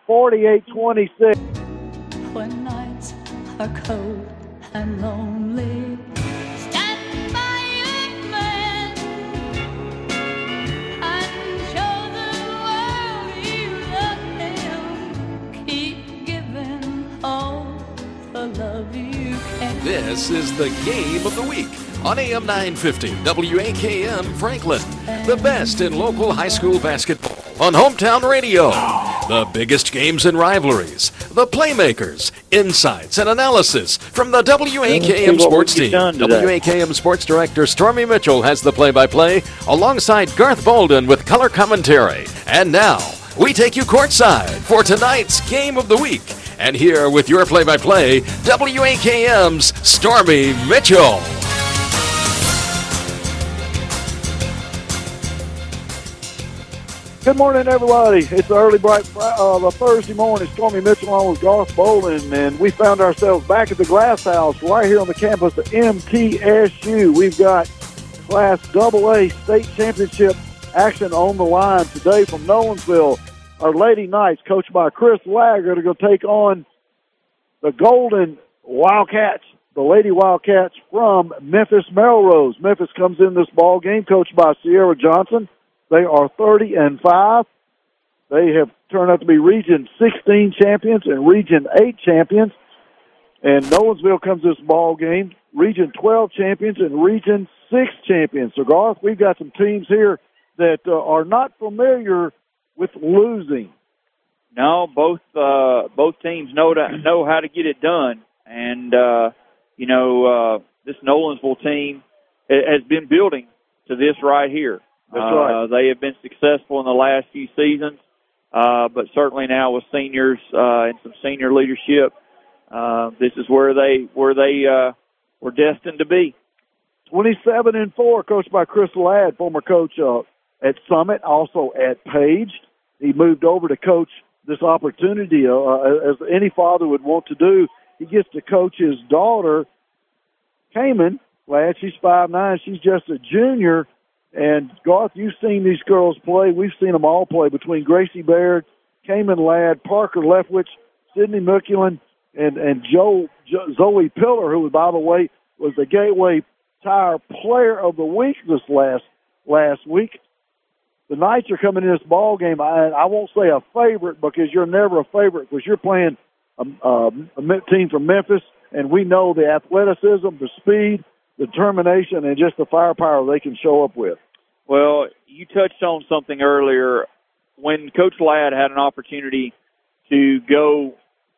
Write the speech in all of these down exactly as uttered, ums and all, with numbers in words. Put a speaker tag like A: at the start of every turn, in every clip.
A: forty-eight twenty-six.
B: When nights are cold and lonely, stand by your man and show the world you love him. Keep giving all the love you can.
C: This is the Game of the Week on A M nine fifty W A K M Franklin. The best in local high school basketball on Hometown Radio. The biggest games and rivalries, the playmakers, insights, and analysis from the W A K M sports team. W A K M Sports Director Stormy Mitchell has the play-by-play alongside Garth Bolden with color commentary. And now, we take you courtside for tonight's Game of the Week. And here with your play-by-play, W A K M's Stormy Mitchell.
A: Good morning, everybody. It's early, bright uh, the Thursday morning. Stormy Mitchell on with Garth Bolden, and we found ourselves back at the Glass House right here on the campus of M T S U. We've got Class double A State Championship action on the line today from Nolensville. Our Lady Knights, coached by Chris Laggard, are going to take on the Golden Wildcats, the Lady Wildcats from Memphis Melrose. Memphis comes in this ball game, coached by Sierra Johnson. They are thirty and five. They have turned out to be Region sixteen champions and Region eight champions. And Nolensville comes to this ball game, Region twelve champions and Region six champions. So, Garth, we've got some teams here that uh, are not familiar with losing.
D: No, both uh, both teams know to, know how to get it done. And, uh, you know, uh, this Nolensville team has been building to this right here.
A: That's right.
D: Uh, they have been successful in the last few seasons, uh, but certainly now with seniors uh, and some senior leadership, uh, this is where they where they uh, were destined to be.
A: twenty-seven and four, coached by Chris Ladd, former coach uh, at Summit, also at Page. He moved over to coach this opportunity, uh, as any father would want to do. He gets to coach his daughter, Cayman Ladd. She's five nine. She's just a junior. And, Garth, you've seen these girls play. We've seen them all play between Gracie Baird, Cayman Ladd, Parker Leftwich, Sydney Muculin, and, and Joe, jo, Zoe Pillar, who, by the way, was the Gateway Tire Player of the Week this last last week. The Knights are coming in this ball game. I, I won't say a favorite because you're never a favorite because you're playing a, a, a team from Memphis, and we know the athleticism, the speed, determination, and just the firepower they can show up with.
D: Well, you touched on something earlier. When Coach Ladd had an opportunity to go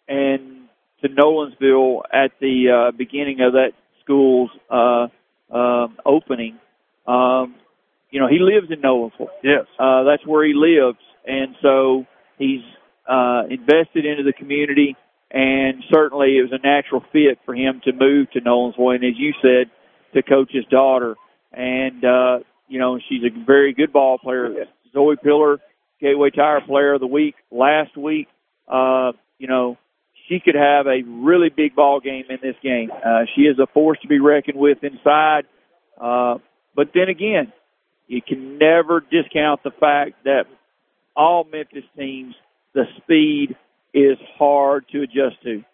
D: and to Nolensville at the uh, beginning of that school's uh, uh, opening, um, you know, he lives in Nolensville.
A: Yes.
D: Uh, that's where he lives. And so he's uh, invested into the community, and certainly it was a natural fit for him to move to Nolensville. And as you said, to coach his daughter. And, uh, you know, she's a very good ball player. Zoe Pillar, Gateway Tire Player of the Week last week. Uh, you know, she could have a really big ball game in this game. Uh, she is a force to be reckoned with inside. Uh, but then again, you can never discount the fact that all Memphis teams, the speed is hard to adjust to.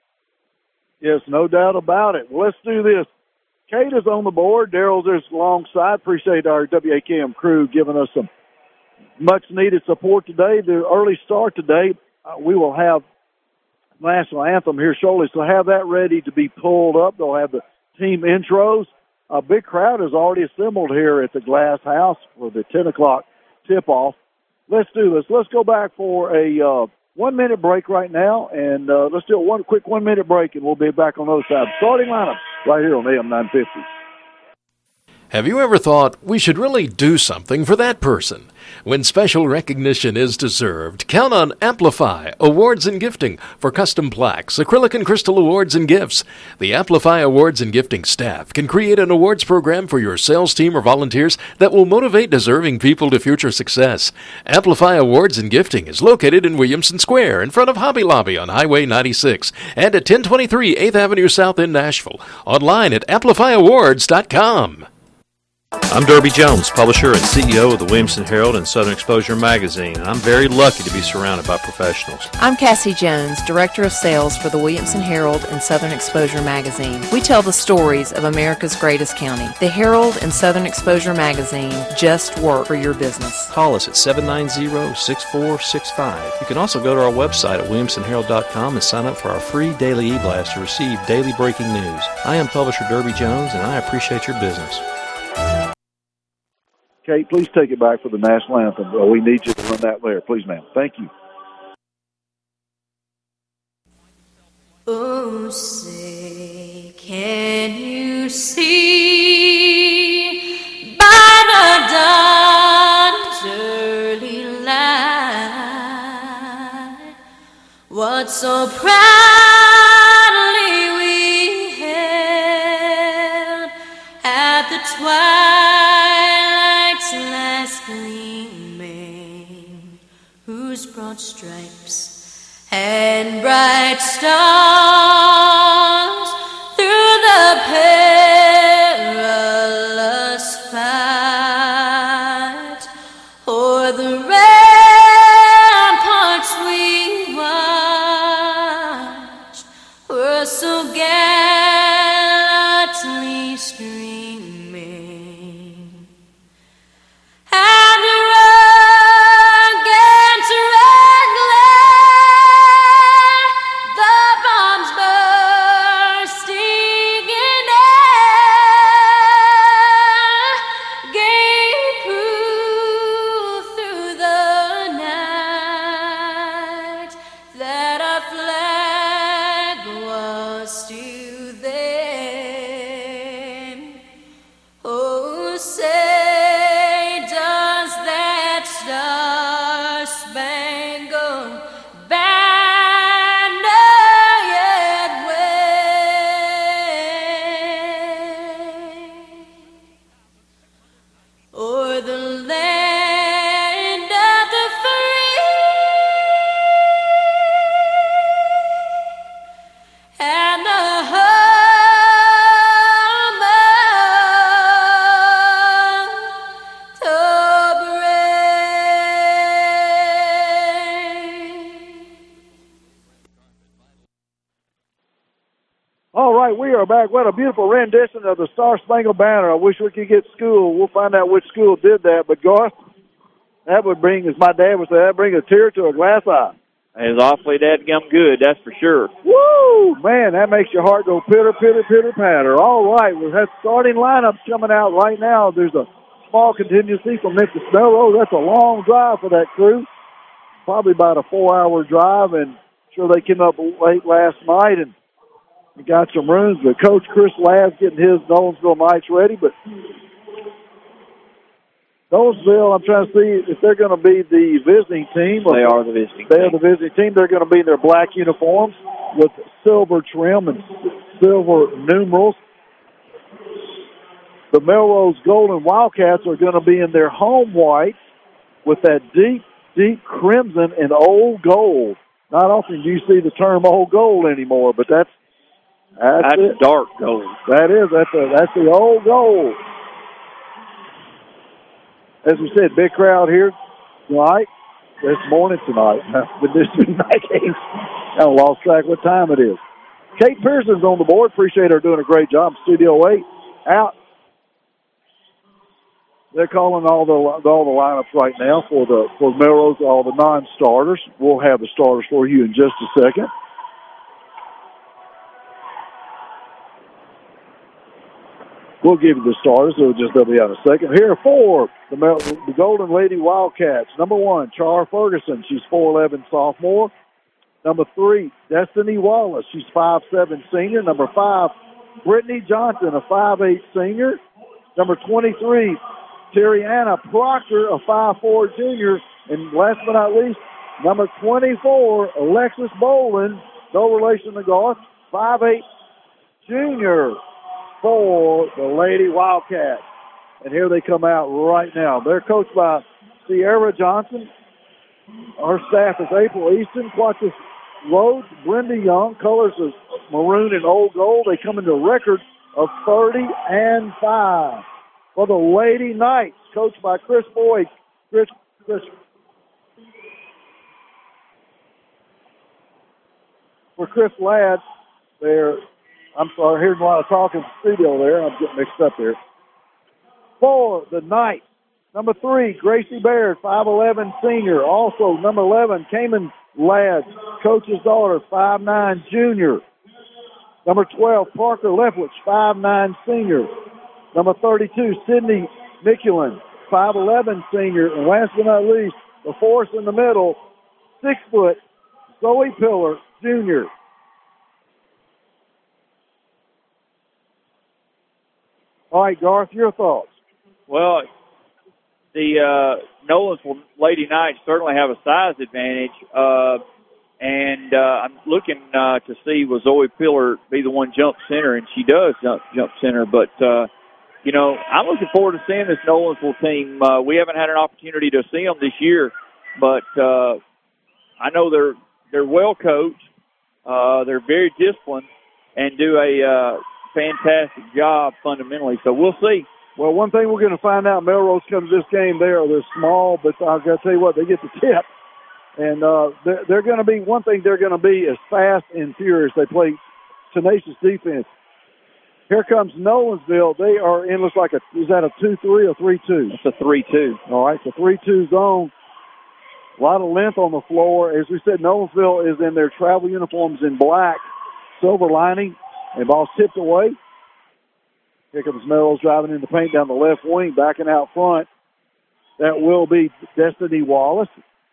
A: Yes, no doubt about it. Well, let's do this. Kate is on the board. Daryl's there alongside. Appreciate our W A K M crew giving us some much-needed support today. The early start today, uh, we will have national anthem here shortly, so have that ready to be pulled up. They'll have the team intros. A big crowd has already assembled here at the Glass House for the ten o'clock tip-off. Let's do this. Let's go back for a uh, one-minute break right now, and uh, let's do a one quick one-minute break, and we'll be back on the other side. Starting lineup right here on A M nine fifty.
C: Have you ever thought we should really do something for that person? When special recognition is deserved, count on Amplify Awards and Gifting for custom plaques, acrylic and crystal awards and gifts. The Amplify Awards and Gifting staff can create an awards program for your sales team or volunteers that will motivate deserving people to future success. Amplify Awards and Gifting is located in Williamson Square in front of Hobby Lobby on Highway ninety-six and at ten twenty-three eighth Avenue South in Nashville. Online at amplify awards dot com.
E: I'm Derby Jones, publisher and C E O of the Williamson Herald and Southern Exposure Magazine, and I'm very lucky to be surrounded by professionals.
F: I'm Cassie Jones, Director of Sales for the Williamson Herald and Southern Exposure Magazine. We tell the stories of America's greatest county. The Herald and Southern Exposure Magazine just work for your business.
E: Call us at seven nine zero, six four six five. You can also go to our website at williamson herald dot com and sign up for our free daily e-blast to receive daily breaking news. I am publisher Derby Jones, and I appreciate your business.
A: Kate, please take it back for the national anthem. Well, we need you to run that there. Please, ma'am. Thank you.
B: Oh, say, can you see by the dawn's early light what so proudly we held at the twilight's last gleaming, whose broad stripes and bright stars through the perilous fight o'er the ramparts we watched were so gallantly streaming, and the rugged red glare, the bombs bursting in air, gave proof through the night that our flag was still there. Oh, say, does that star-spangled banner yet wave o'er the land of the free and the home of the brave?
A: All right, we are back. What a beautiful rendition of the Star Spangled Banner. I wish we could get school. We'll find out which school did that. But, Garth, that would bring, as my dad would say, that bring a tear to a glass eye.
D: It's awfully dadgum good, that's for sure.
A: Woo! Man, that makes your heart go pitter, pitter, pitter, patter. All right, we have starting lineups coming out right now. There's a small contingency from Memphis Melrose. That's a long drive for that crew. Probably about a four-hour drive, and sure they came up late last night and got some rooms. But Coach Chris Ladd's getting his Nolensville Knights ready. But Nolensville, I'm trying to see if they're going to be the visiting team.
D: They are the visiting
A: They
D: team.
A: are the visiting team. They're going to be in their black uniforms with silver trim and silver numerals. The Melrose Golden Wildcats are going to be in their home white with that deep, deep crimson and old gold. Not often do you see the term old gold anymore, but that's that's,
D: That's
A: it.
D: dark gold.
A: That is. That's a, that's the old gold. As we said, big crowd here tonight, this morning tonight. With this night games, I lost track what time it is. Kate Pearson's on the board. Appreciate her doing a great job. Studio eight out. They're calling all the all the lineups right now for the for Melrose, all the non-starters. We'll have the starters for you in just a second. We'll give you the starters. It'll just they'll be out in a second. Here are four, the, the Golden Lady Wildcats. Number one, Char Ferguson. She's four eleven sophomore. Number three, Destiny Wallace. She's five seven senior. Number five, Brittany Johnson, a five eight senior. Number twenty-three, Terriana Proctor, a five four junior. And last but not least, number twenty-four, Alexis Boland, no relation to Garth, five eight junior for the Lady Wildcats. And here they come out right now. They're coached by Sierra Johnson. Our staff is April Easton, Quatis Rhodes, Brenda Young. Colors is maroon and old gold. They come into a record of thirty and five. for the Lady Knights, coached by Chris Boyd. Chris, Chris, for Chris Ladd, there. I'm sorry, hearing a lot of talking in the studio there. I'm getting mixed up there. For the Knights, number three, Gracie Baird, five eleven senior. Also, number eleven, Cayman Ladd, coach's daughter, five nine junior. Number twelve, Parker Leftwich, five nine senior. Number thirty-two, Sydney Mikulin, five eleven senior. And last but not least, the force in the middle, six foot, Zoe Pillar, junior. All right, Garth, your thoughts?
D: Well, the uh, Nolensville Lady Knights certainly have a size advantage, uh, and uh, I'm looking uh, to see will Zoe Pillar be the one jump center, and she does jump, jump center. But uh, you know, I'm looking forward to seeing this Nolensville team. Uh, we haven't had an opportunity to see them this year, but uh, I know they're they're well coached, uh, they're very disciplined, and do a uh, fantastic job fundamentally. So we'll see.
A: Well, one thing we're going to find out, Melrose comes to this game, they're, they're small, but I've got to tell you what, they get the tip. And uh, they're, they're going to be, one thing they're going to be is fast and furious. They play tenacious defense. Here comes Nolensville. They are in, looks like a, is that a two three or three two?
D: It's a three two.
A: All right, it's a three two zone. A lot of length on the floor. As we said, Nolensville is in their travel uniforms in black, silver lining, and ball's tipped away. Here comes Melrose driving in the paint down the left wing, backing out front. That will be Destiny Wallace.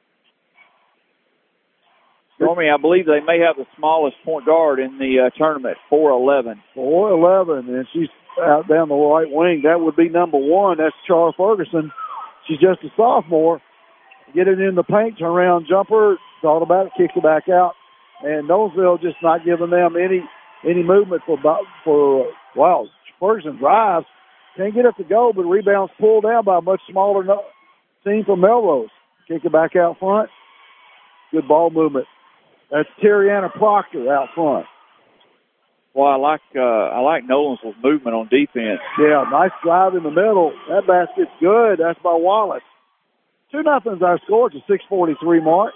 D: Stormy, I believe they may have the smallest point guard in the uh, tournament, four eleven.
A: four eleven, and she's out down the right wing. That would be number one. That's Char Ferguson. She's just a sophomore. Get it in the paint, turn around, jumper, thought about it, kicks it back out. And Nolensville just not giving them any any movement for, for wow, Ferguson drives. Can't get it to go, but rebounds pulled down by a much smaller no- team from Melrose. Kick it back out front. Good ball movement. That's Terriana Proctor out front.
D: Well, I like uh, I like Nolensville's movement on defense.
A: Yeah, nice drive in the middle. That basket's good. That's by Wallace. Two nothing's our score. It's a six forty-three mark.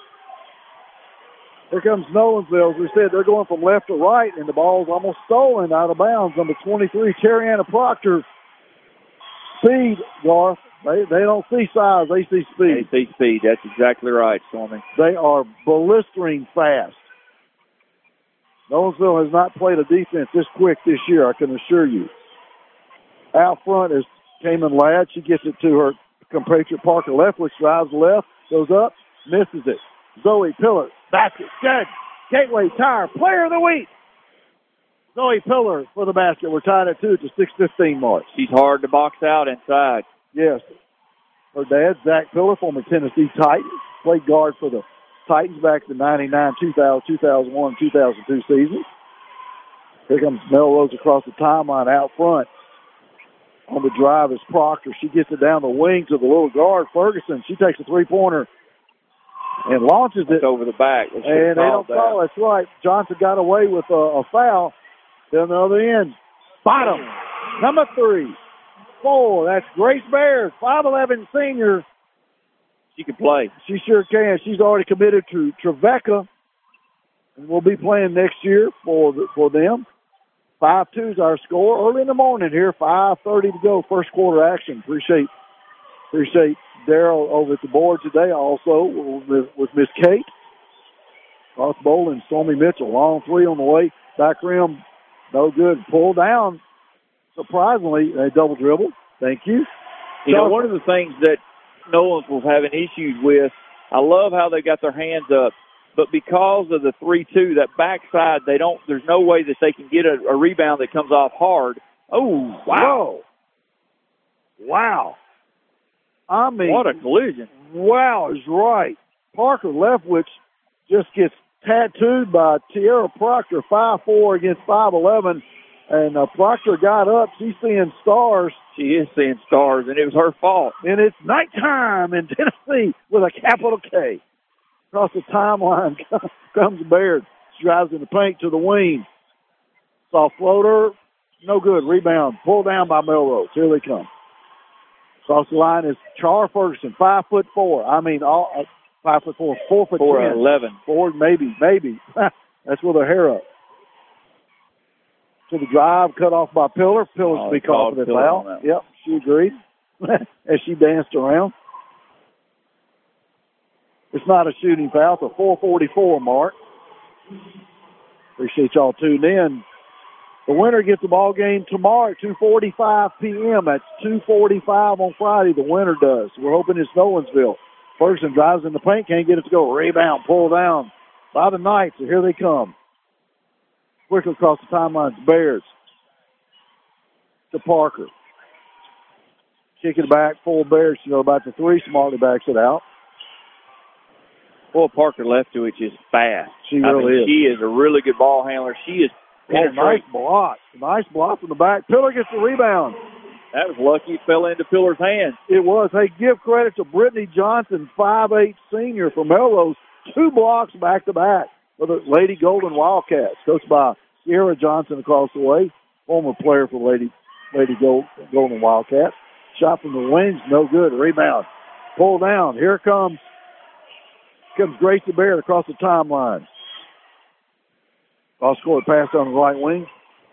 A: Here comes Nolensville. As we said, they're going from left to right, and the ball's almost stolen out of bounds. Number twenty-three, Terriana Proctor. Speed, Garth. They, they don't see size. They see speed.
D: They see speed. That's exactly right, Stormy.
A: They are blistering fast. Nolensville has not played a defense this quick this year, I can assure you. Out front is Cayman Ladd. She gets it to her compatriot Parker Leftwich, drives left, goes up, misses it. Zoe Pillar, basket, good. Gateway Tire, player of the week. Zoe Pillar for the basket. We're tied at two. It's a six fifteen mark.
D: She's hard to box out inside.
A: Yes. Her dad, Zach Pillar, former Tennessee Titan, played guard for the Titans back in the ninety-nine, two thousand, two thousand one, two thousand two season. Here comes Melrose across the timeline out front. On the drive is Proctor. She gets it down the wing to the little guard, Ferguson. She takes a three-pointer and launches it.
D: It's over the back. They
A: and they don't
D: that.
A: call it. That's right. Johnson got away with a, a foul. Then the other end. Bottom. Number three. Four. That's Grace Baird, five eleven senior.
D: She can play.
A: She sure can. She's already committed to Trevecca and will be playing next year for the, for them. five two is our score. Early in the morning here, five thirty to go, first quarter action. Appreciate appreciate Daryl over at the board today also with, with Miss Kate. Garth Boland and Stormy Mitchell. Long three on the way. Back rim, no good. Pull down. Surprisingly, a double dribble. Thank you.
D: You know, one of the things that Nolens was having issues with, I love how they got their hands up, but because of the three two, that backside, they don't. There's no way that they can get a, a rebound that comes off hard. Oh, wow.
A: Whoa. Wow. I mean,
D: what a collision.
A: Wow is right. Parker Leftwich just gets tattooed by Tierra Proctor, five four against five eleven. And uh, Proctor got up. She's seeing stars.
D: She is seeing stars, and it was her fault.
A: And it's nighttime in Tennessee with a capital K. Across the timeline comes Baird. She drives in the paint to the wing. Soft floater, no good. Rebound, pulled down by Melrose. Here they come. Across the line is Char Ferguson, five foot four. I mean, all uh, five foot four, four foot
D: Four
A: ten.
D: eleven.
A: Four, maybe, maybe. That's with her hair up. To the drive, cut off by Pillar. Pillar's
D: Oh,
A: to be called for the
D: Pillar on
A: foul.
D: that.
A: Yep, she agreed as she danced around. It's not a shooting foul. It's a four forty-four mark. Appreciate y'all tuning in. The winner gets the ball game tomorrow at two forty-five p.m. That's two forty-five on Friday. The winner does. We're hoping it's Nolensville. Ferguson drives in the paint, can't get it to go. Rebound, pull down by the Knights. So here they come. Quickly across the timeline, Bears to Parker. Kick it back, full Bears. You know about the three. Smartly backs it out.
D: Boy, Parker Leftwich is fast.
A: She
D: I
A: really
D: mean,
A: is.
D: She is a really good ball handler. She is
A: Oh, nice
D: penetrating.
A: block. Nice block from the back. Pillar gets the rebound.
D: That was lucky it fell into Pillar's hands.
A: It was. Hey, give credit to Brittany Johnson, five eight senior from Melrose. Two blocks back to back for the Lady Golden Wildcats, coached by Sierra Johnson across the way, former player for Lady Lady Gold, Golden Wildcats. Shot from the wings, no good. Rebound. Pull down. Here comes comes Gracie Baird across the timeline. Cross court pass on the right wing.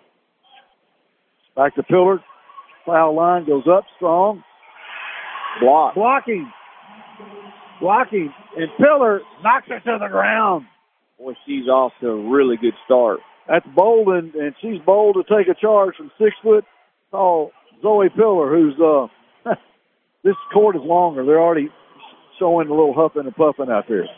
A: Back to Pillar. Foul line goes up strong.
D: Block.
A: Blocking. Blocking. And Pillar knocks it to the ground.
D: Boy, she's off to a really good start.
A: That's bold, and, and she's bold to take a charge from six foot tall Zoe Pillar, who's, uh, this court is longer. They're already showing a little huffing and puffing out there.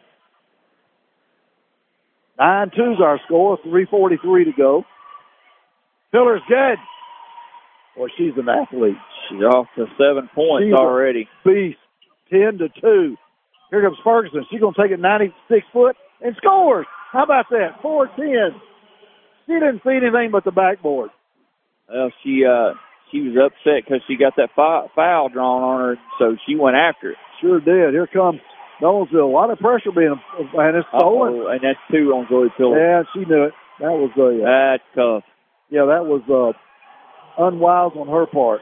A: nine two's our score, three forty-three to go. Pillar's good. Boy, she's an athlete.
D: She's off to seven points
A: She's a
D: already.
A: Beast, ten to two. Here comes Ferguson. She's going to take it ninety-six foot and scores. How about that? four ten. She didn't see anything but the backboard.
D: Well, she uh, she was upset because she got that foul, foul drawn on her, so she went after it.
A: Sure did. Here comes Nolensville. A lot of pressure being, and it's stolen.
D: Uh-oh, and that's two on Zoe Pillar.
A: Yeah, she knew it. That was a, uh,
D: That's tough.
A: yeah, that was uh, unwise on her part.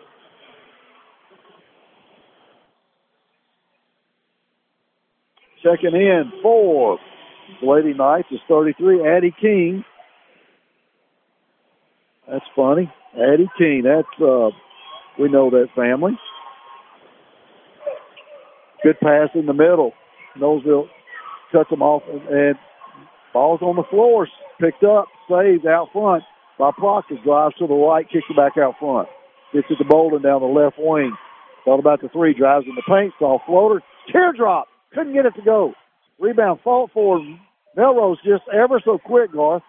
A: Checking in for the Lady Knights is thirty-three, Addie King. That's funny. Addie King, that's, uh, we know that family. Good pass in the middle. Nolensville cuts them off, and, and ball's on the floor. Picked up, saved out front by Proctor. Drives to the right, kicks it back out front. Gets it to Bolden down the left wing. Thought about the three, drives in the paint, saw floater. Teardrop. Couldn't get it to go. Rebound fought for Melrose just ever so quick, Garth.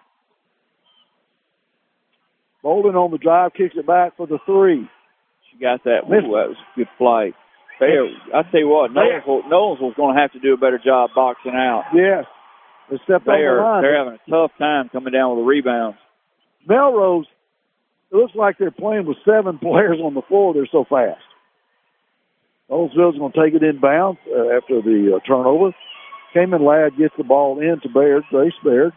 A: Bolden on the drive, kicks it back for the three.
D: She got that. Ooh, that was a good flight. There, I tell you what, Nolensville was going to have to do a better job boxing out.
A: Yes. They stepped
D: They
A: on the
D: are,
A: line.
D: they're having a tough time coming down with the rebounds.
A: Melrose, it looks like they're playing with seven players on the floor. They're so fast. Nolensville's going to take it inbounds uh, after the uh, turnover. Cayman Ladd gets the ball in to Baird, Grace Baird.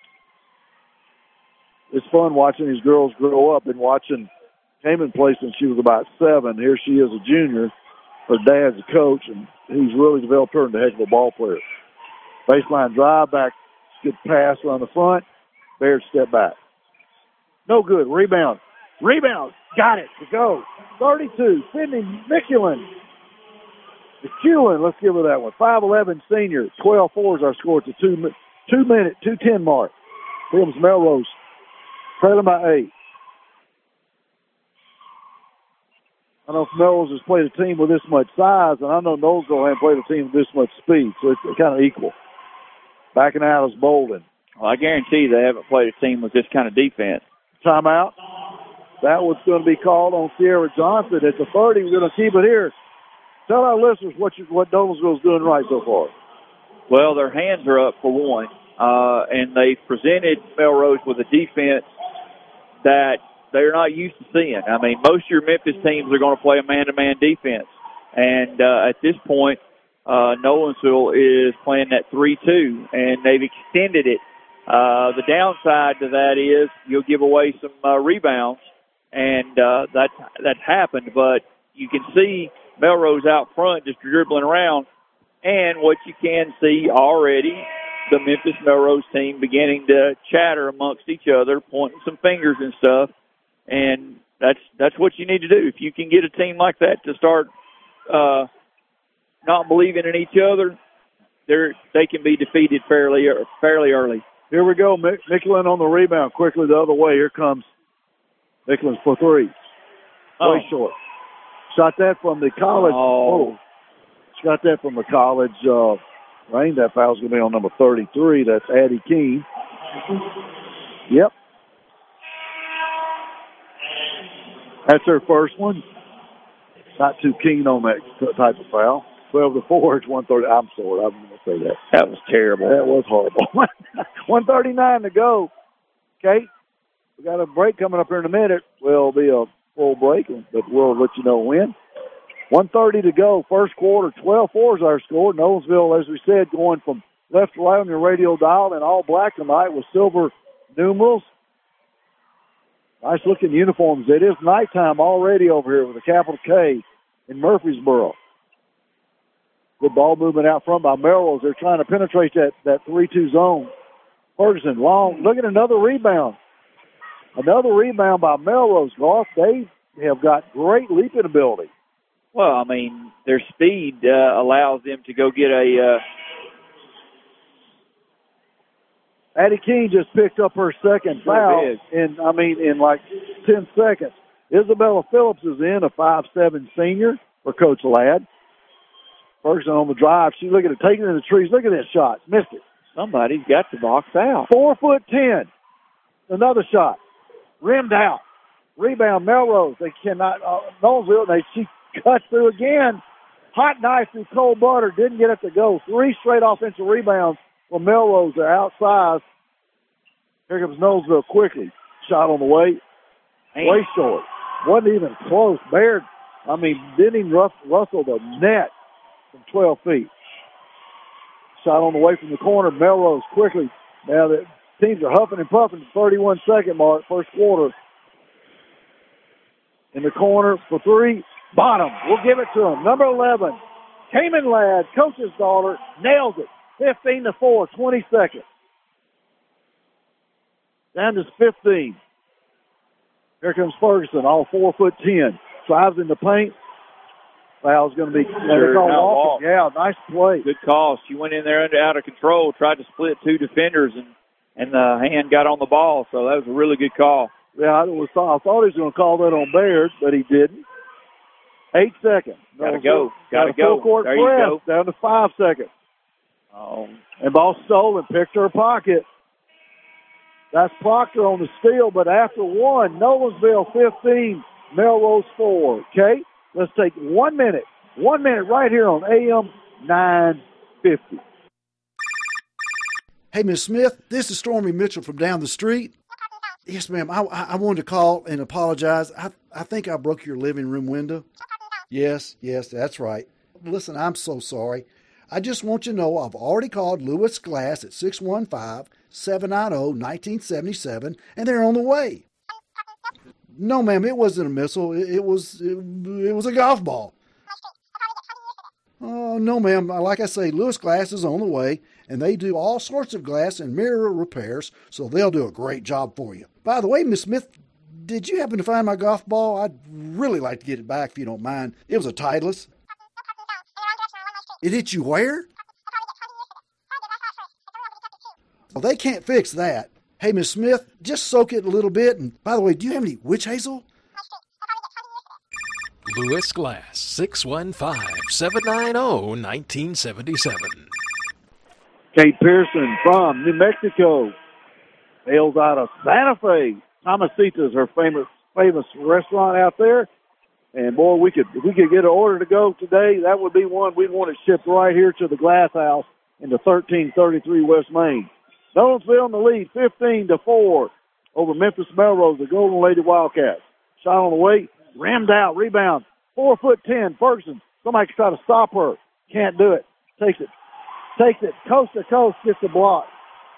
A: It's fun watching these girls grow up and watching Cayman play since she was about seven. Here she is a junior. Her dad's a coach, and he's really developed her into a heck of a ball player. Baseline drive back, good pass around the front. Baird step back. No good. Rebound. Rebound. Got it to go. thirty-two. Sydney Mickulin. McEwen, let's give her that one. five eleven senior. twelve four is our score. It's a two, two minute, two ten mark. Here comes Melrose. Trailing by eight. I know Melrose has played a team with this much size, and I know Nolensville hasn't played a team with this much speed, so it's kind of equal. Backing out is Bolden.
D: Well, I guarantee they haven't played a team with this kind of defense.
A: Timeout. That one's going to be called on Sierra Johnson. It's a thirty. We're going to keep it here. Tell our listeners what you, what Nolensville's doing right so far.
D: Well, their hands are up for one, uh, and they presented Melrose with a defense that they're not used to seeing. I mean, most of your Memphis teams are going to play a man-to-man defense, and uh, at this point, uh, Nolensville is playing that three two, and they've extended it. Uh, the downside to that is you'll give away some uh, rebounds, and uh, that that's happened, but you can see Melrose out front just dribbling around, and what you can see already, the Memphis Melrose team beginning to chatter amongst each other, pointing some fingers and stuff, and that's that's what you need to do. If you can get a team like that to start uh, not believing in each other, they they can be defeated fairly fairly early.
A: Here we go. Micklin on the rebound. Quickly the other way. Here comes Micklin for three.
D: Oh.
A: Way short. Shot that from the college.
D: Oh.
A: oh. Shot that from the college uh, range. That foul's going to be on number thirty-three. That's Addie Keene. Yep. That's her first one. Not too keen on that type of foul. twelve to four, it's one thirty. I'm sorry, I'm going to say that.
D: That was terrible.
A: That was horrible. one thirty-nine to go. Kate, we got a break coming up here in a minute. Will be a full break, but we'll let you know when. one thirty to go, first quarter. twelve four is our score. Nolensville, as we said, going from left to right on your radio dial, and all black tonight with silver numerals. Nice looking uniforms. It is nighttime already over here with a capital K in Murfreesboro. Good ball movement out front by Melrose. They're trying to penetrate that, that three two zone. Ferguson, long. Look at another rebound. Another rebound by Melrose. Golf, they have got great leaping ability.
D: Well, I mean, their speed uh, allows them to go get a... Uh...
A: Addie Keene just picked up her second
D: Sure
A: foul
D: did.
A: in, I mean, in like ten seconds. Isabella Phillips is in, a five seven senior for Coach Ladd. Ferguson on the drive. She look at it, taking it in the trees. Look at that shot. Missed it.
D: Somebody's got to box out.
A: Four foot ten. Another shot. Rimmed out. Rebound Melrose. They cannot, uh, Nolensville, they, she cuts through again. Hot knife through cold butter. Didn't get it to go. Three straight offensive rebounds for Melrose. They're outsized. Here comes Nolensville quickly. Shot on the way.
D: Man.
A: Way short. Wasn't even close. Baird, I mean, didn't even ruff, rustle the net from twelve feet. Shot on the way from the corner. Melrose quickly. Now the teams are huffing and puffing. thirty-one second mark, first quarter. In the corner for three. Bottom. We'll give it to him. Number eleven. Cayman Ladd, coach's daughter, nails it. fifteen to four, twenty seconds. Down to fifteen. Here comes Ferguson, all four foot ten. Drives in the paint. Foul's going to be
D: Sure,
A: called
D: no,
A: off. Yeah, nice play.
D: Good call. She went in there under out of control, tried to split two defenders, and, and the hand got on the ball. So that was a really good call.
A: Yeah, I, was, I thought he was going to call that on Baird, but he didn't. Eight seconds.
D: Gotta go. Gotta
A: Got a full
D: go.
A: court
D: There you
A: press.
D: go.
A: Down to five seconds.
D: Oh,
A: And ball stolen. Picked her pocket. That's Proctor on the steal, but after one, Nolensville fifteen, Melrose four. Okay? Let's take one minute. One minute right here on A M nine fifty.
G: Hey, Miss Smith, this is Stormy Mitchell from down the street. Yes, ma'am. I, I wanted to call and apologize. I, I think I broke your living room window. Yes, yes, that's right. Listen, I'm so sorry. I just want you to know I've already called Lewis Glass at six one five, seven nine zero, one nine seven seven, and they're on the way. No, ma'am, it wasn't a missile. It, it was it, it was a golf ball. Oh, no, ma'am. Like I say, Lewis Glass is on the way, and they do all sorts of glass and mirror repairs, so they'll do a great job for you. By the way, Miss Smith, did you happen to find my golf ball? I'd really like to get it back if you don't mind. It was a Titleist. It hit you where? Well, they can't fix that. Hey, Miss Smith, just soak it a little bit. And by the way, do you have any witch hazel?
C: Lewis Glass, six one five, seven nine zero, one nine seven seven.
A: Kate Pearson from New Mexico hails out of Santa Fe. Tomasita's her famous famous restaurant out there. And boy, we could if we could get an order to go today, that would be one we'd want it shipped right here to the Glass House in the thirteen thirty-three West Main. Nolensville in the lead, fifteen to four over Memphis Melrose, the Golden Lady Wildcats. Shot on the way, rammed out, rebound, four foot ten. Ferguson, somebody can try to stop her, can't do it. Takes it, takes it coast to coast, gets the block,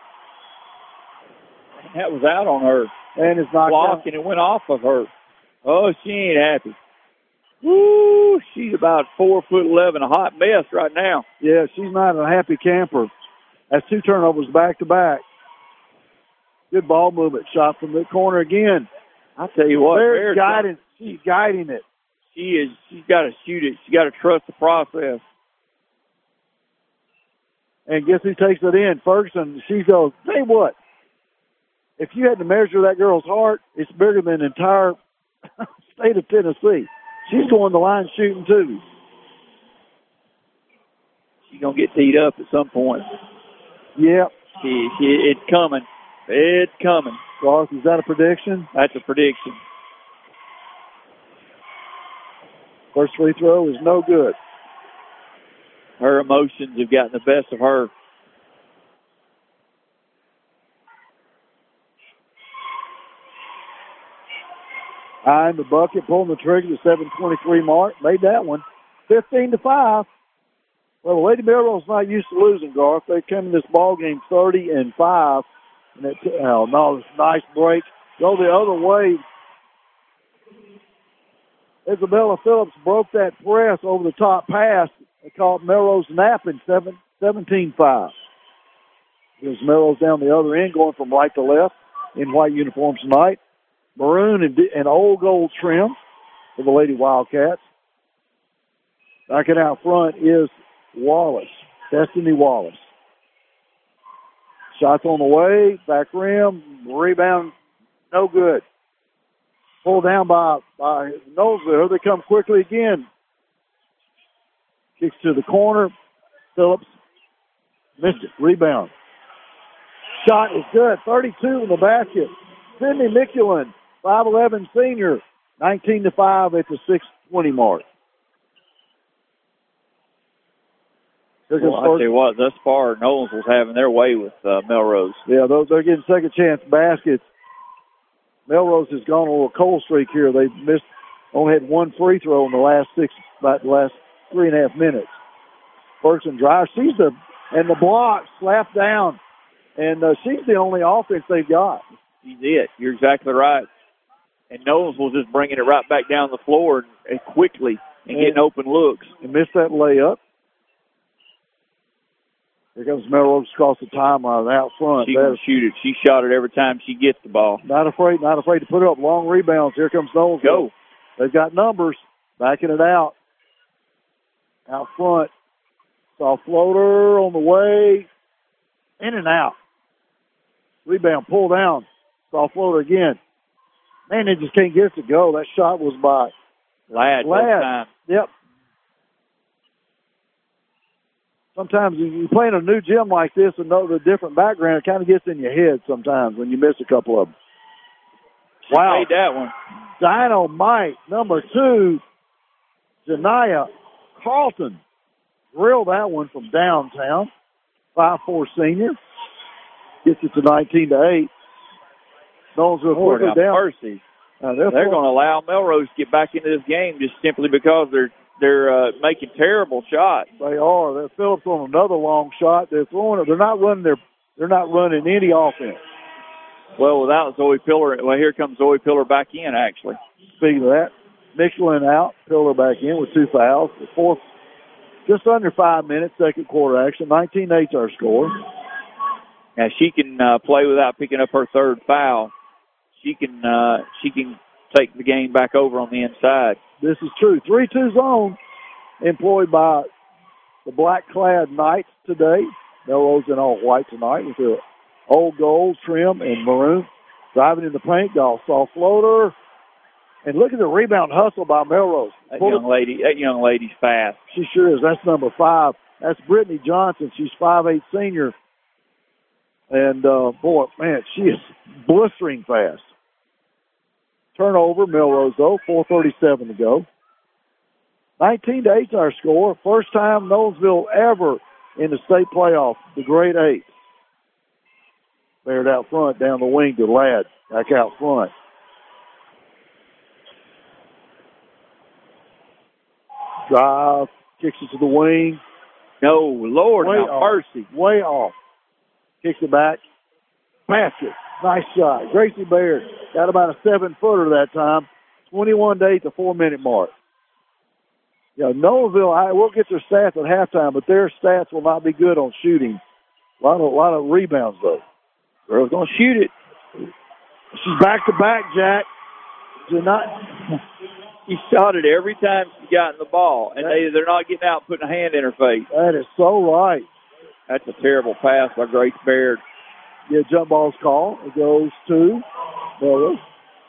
D: that was out on her.
A: and it's knocked
D: Block,
A: out.
D: and it went off of her. Oh, she ain't happy. Woo! She's about four foot eleven, a hot mess right now.
A: Yeah, she's not a happy camper. That's two turnovers back to back. Good ball movement. Shot from the corner again.
D: I tell you what,
A: Bear's guiding. She's guiding it.
D: She is. She's got to shoot it. She's got to trust the process.
A: And guess who takes it in? Ferguson. She goes, tell you what, if you had to measure that girl's heart, it's bigger than the entire state of Tennessee. She's going the line shooting, too.
D: She's going to get teed up at some point.
A: Yep.
D: She, she, it's coming. It's coming.
A: Garth, is that a prediction?
D: That's a prediction.
A: First free throw is no good.
D: Her emotions have gotten the best of her.
A: Eyeing the bucket, pulling the trigger, the seven twenty-three mark. Made that one. fifteen to five. Well, Lady Melrose not used to losing, Garth. They come in this ball game thirty and five. And it, oh, no, nice break. Go the other way. Isabella Phillips broke that press over the top pass. They caught Melrose napping, seventeen five. There's Melrose down the other end, going from right to left in white uniforms tonight. Maroon and, and old gold trim for the Lady Wildcats. Backing out front is Wallace, Destiny Wallace. Shots on the way, back rim, rebound, no good. Pulled down by, by Knowlesville. They come quickly again. Kicks to the corner. Phillips missed it. Rebound. Shot is good. thirty-two in the basket. Sydney Mickulin, five eleven senior, nineteen to five at the six twenty mark.
D: Well, I tell you what, thus far, Nolans was having their way with uh, Melrose.
A: Yeah, those they're getting second chance baskets. Melrose has gone on a little cold streak here. They missed, only had one free throw in the last six, about the last three and a half minutes. Ferguson drives, sees the and the block slapped down, and uh, she's the only offense they've got.
D: She's it. You're exactly right. And Nolans was just bringing it right back down the floor and quickly and, and getting open looks.
A: And missed that layup. Here comes Melrose across the timeline out front.
D: She can shoot it. She shot it every time she gets the ball.
A: Not afraid, not afraid to put it up. Long rebounds. Here comes Knowles.
D: Go.
A: They've got numbers. Backing it out. Out front. Saw floater on the way. In and out. Rebound pulled down. Saw floater again. Man, they just can't get it to go. That shot was by
D: Ladd.
A: Ladd. Yep. Sometimes you play in a new gym like this and know the different background, it kind of gets in your head sometimes when you miss a couple of them.
D: She
A: wow.
D: made that one.
A: Dynamite, number two, Janiyah Carlton. Drilled that one from downtown. five four senior. Gets it to nineteen to eight. Knowlesville quickly down.
D: Percy.
A: Uh, they're
D: they're going to allow Melrose to get back into this game just simply because they're They're uh, making terrible shots.
A: They are. They're Phillips on another long shot. They're throwing it. They're not running their. They're not running any offense.
D: Well, without Zoe Pillar, well, here comes Zoe Pillar back in. Actually,
A: speaking of that, Michelin out, Pillar back in with two fouls. The fourth, just under five minutes, second quarter action. nineteen eight's our score.
D: Now she can uh, play without picking up her third foul. She can. Uh, she can take the game back over on the inside.
A: This is true. three two zone employed by the black-clad Knights today. Melrose in all white tonight with the old gold trim and maroon. Driving in the paint, golf soft floater. And look at the rebound hustle by Melrose.
D: That young lady, that young lady's fast.
A: She sure is. That's number five. That's Brittany Johnson. She's five eight senior. And, uh, boy, man, she is blistering fast. Turnover, Melrose, though, four thirty-seven to go. nineteen to eight our score. First time Knowlesville ever in the state playoff, the grade eight. Baird out front, down the wing to Ladd, back out front. Drive, kicks it to the wing.
D: No, Lord,
A: way
D: now
A: off,
D: mercy.
A: Way off. Kicks it back. Basket. Nice shot. Gracie Baird got about a seven-footer that time. twenty-one to eight, the four-minute mark. Yeah, Noblesville, I, we'll get their stats at halftime, but their stats will not be good on shooting. A lot of, a lot of rebounds, though.
D: Girl's going to shoot it.
A: She's back-to-back, Jack. Do not.
D: She shot it every time she got in the ball, and they, they're not getting out and putting a hand in her face.
A: That is so right.
D: That's a terrible pass by Grace Baird.
A: Yeah, jump ball's call. It goes to Melrose.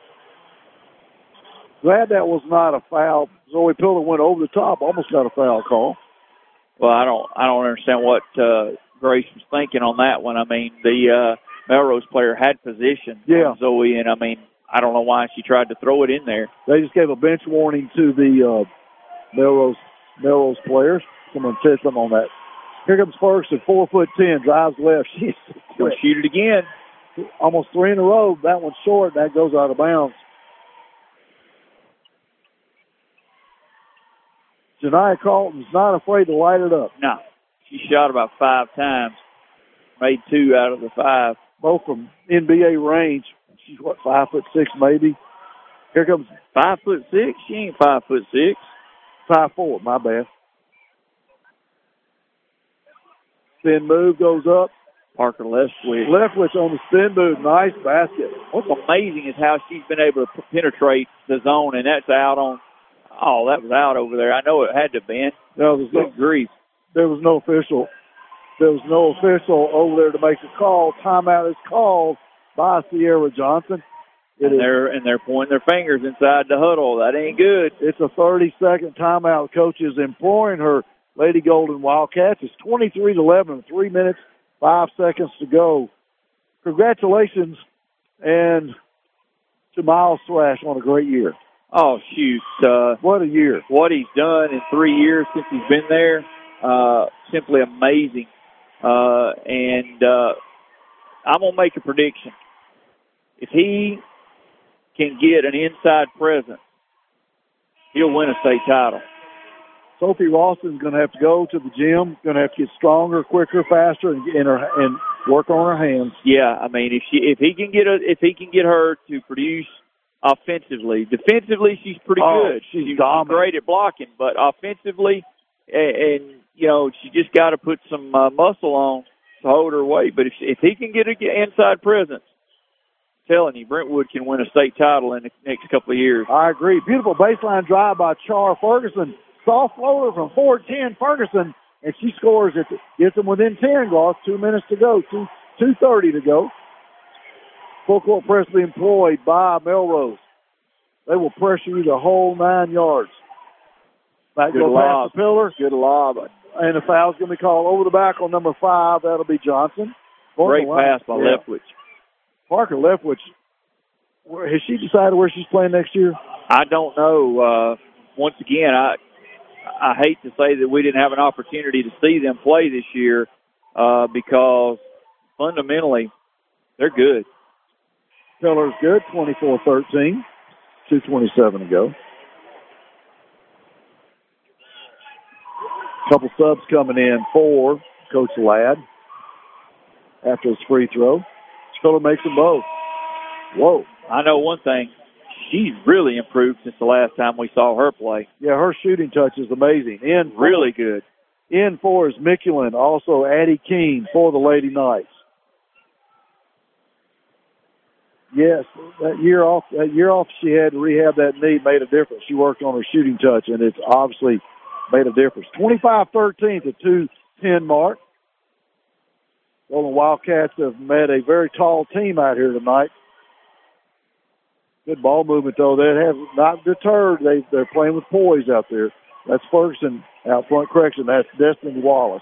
A: Glad that was not a foul. Zoe Pillar went over the top, almost got a foul call.
D: Well, I don't, I don't understand what uh, Grace was thinking on that one. I mean, the uh, Melrose player had position
A: yeah.
D: on Zoe, and I mean, I don't know why she tried to throw it in there.
A: They just gave a bench warning to the uh, Melrose Melrose players. Someone said something on that. Here comes Ferguson, four foot ten, drives left. She's
D: going to shoot it again.
A: Almost three in a row. That one's short. That goes out of bounds. Janiah Carlton's not afraid to light it up.
D: No. She shot about five times. Made two out of the five.
A: Both from N B A range. She's, what, five foot six maybe? Here comes...
D: Five foot six? She ain't five foot six.
A: Five four, my bad. Spin move goes up.
D: Parker Leftwich.
A: Leftwich on the spin move. Nice basket.
D: What's amazing is how she's been able to penetrate the zone, and that's out on... Oh, that was out over there. I know it had to have been.
A: No, there's no,
D: Good grief.
A: There was no official. There was no official over there to make the call. Timeout is called by Sierra Johnson. It
D: and
A: is,
D: they're and they're pointing their fingers inside the huddle. That ain't good.
A: It's a thirty-second timeout. Coach is imploring her Lady Golden Wildcats. It's twenty-three to eleven, three minutes, five seconds to go. Congratulations, and to Miles Thrash on a great year.
D: Oh, shoot. Uh,
A: what a year.
D: What he's done in three years since he's been there, uh, simply amazing. Uh, and uh, I'm going to make a prediction. If he can get an inside presence, he'll win a state title.
A: Sophie Ralston's going to have to go to the gym, going to have to get stronger, quicker, faster, and, and, her, and work on her hands.
D: Yeah, I mean, if she if he can get a, if he can get her to produce offensively. Defensively, she's pretty
A: oh,
D: good.
A: She's,
D: she's
A: dominant.
D: great at blocking, but offensively, and, and you know, she just got to put some uh, muscle on to hold her weight. But if if he can get an inside presence, I'm telling you, Brentwood can win a state title in the next couple of years.
A: I agree. Beautiful baseline drive by Char Ferguson. Soft floater from four ten Ferguson, and she scores it. Gets them within ten. Lost two minutes to go. Two two thirty to go. Full court press being employed by Melrose. They will pressure you the whole nine yards. Back
D: Good
A: go
D: lob.
A: past the pillar.
D: Good lob.
A: And the foul's going to be called over the back on number five. That'll be Johnson.
D: Great pass by
A: yeah.
D: Leftwich.
A: Parker Leftwich. Where, has she decided where she's playing next year?
D: I don't know. Uh, once again, I I hate to say that we didn't have an opportunity to see them play this year uh, because fundamentally they're good.
A: Pillar's good, twenty-four thirteen. two twenty-seven to go. Couple subs coming in for Coach Ladd after his free throw. Spiller makes them both. Whoa.
D: I know one thing. She's really improved since the last time we saw her play.
A: Yeah, her shooting touch is amazing. In
D: really good.
A: In for is Miculin, also Addie Keene for the Lady Knights. Yes, that year off, that year off she had to rehab that knee made a difference. She worked on her shooting touch, and it's obviously made a difference. twenty-five thirteen to two ten mark. Golden Wildcats have met a very tall team out here tonight. Good ball movement, though. They have not deterred. They, they're playing with poise out there. That's Ferguson out front. Correction, that's Destiny Wallace.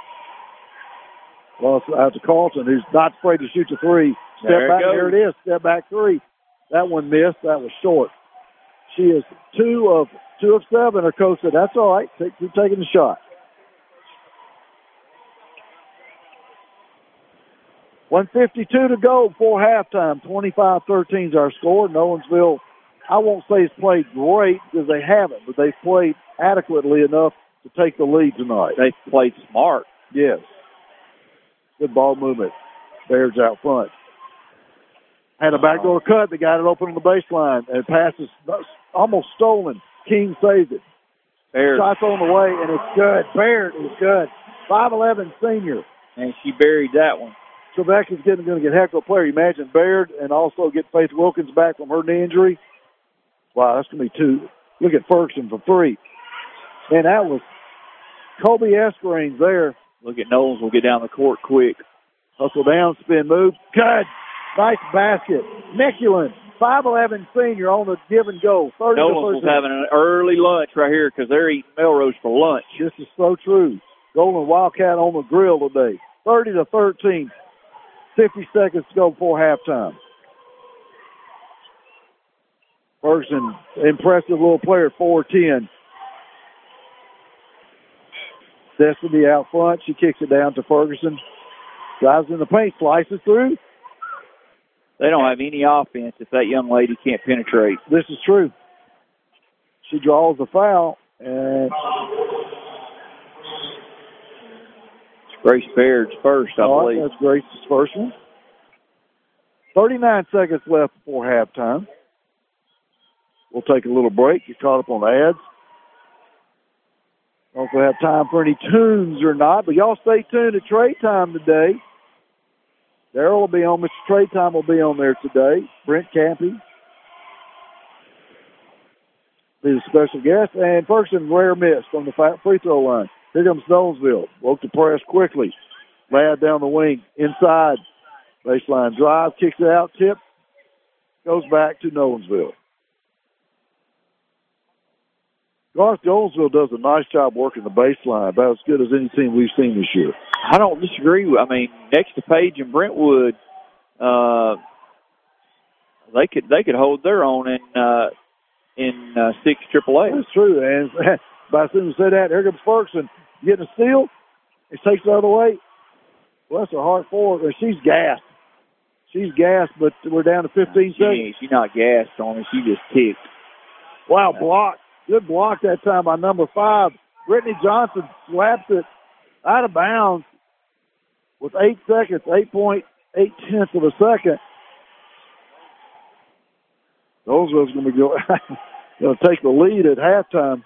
A: Well, out to Carlton, who's not afraid to shoot the three. Step
D: there
A: back,
D: it
A: there it is. Step back three. That one missed. That was short. She is two of two of seven. Her coach said, that's all right. Take, keep taking the shot. one fifty-two to go before halftime. twenty-five thirteen is our score. Nolensville, I won't say it's played great because they haven't, but they've played adequately enough to take the lead tonight.
D: They've played smart.
A: Yes. Good ball movement. Bears out front. Had a backdoor cut. They got it open on the baseline. And pass is almost stolen. King saved it.
D: Baird.
A: Shot's on the way, and it's good. Baird is good. five eleven senior.
D: And she buried that one.
A: Quebec's getting going to get heck of a player. Imagine Baird and also get Faith Wilkins back from her knee injury. Wow, that's going to be two. Look at Ferguson for three. And that was Kobe Eskerings there.
D: Look at Knowles will get down the court quick.
A: Hustle down, spin move. Good. Nice basket. Niculin, five eleven senior on the give and go.
D: Knowles was having an early lunch right here because they're eating Melrose for lunch.
A: This is so true. Golden Wildcat on the grill today. thirty to thirteen. fifty seconds to go before halftime. Ferguson, impressive little player, four ten. Destiny out front. She kicks it down to Ferguson. Drives in the paint, slices through.
D: They don't have any offense if that young lady can't penetrate.
A: This is true. She draws the foul, and
D: Grace Baird's first, I
A: all
D: believe.
A: right, that's Grace's first one. thirty-nine seconds left before halftime. We'll take a little break. You're caught up on the ads. Don't know if we have time for any tunes or not, but y'all stay tuned at trade time today. Darryl will be on. Mister Trade Time will be on there today. Brent Campy be the special guest. And Ferguson, rare miss from the free throw line. Here comes Knowlesville. Woke the press quickly. Ladd down the wing. Inside. Baseline drive. Kicks it out. Tip. Goes back to Knowlesville. Garth Knowlesville does a nice job working the baseline, about as good as any team we've seen this year.
D: I don't disagree. I mean, next to Page and Brentwood, uh, they could they could hold their own in uh, in uh, six triple A.
A: That's true. And by as soon as I said that, here comes Ferguson getting a steal. He takes the other way. Well, that's a hard forward. And she's gassed. She's gassed, but we're down to fifteen
D: she,
A: seconds.
D: She's not gassed on me. She just ticked.
A: Wow, block. Good block that time by number five. Brittany Johnson slaps it out of bounds with eight seconds, eight point eight tenths of a second. Knowlesville's going to be go, going to take the lead at halftime.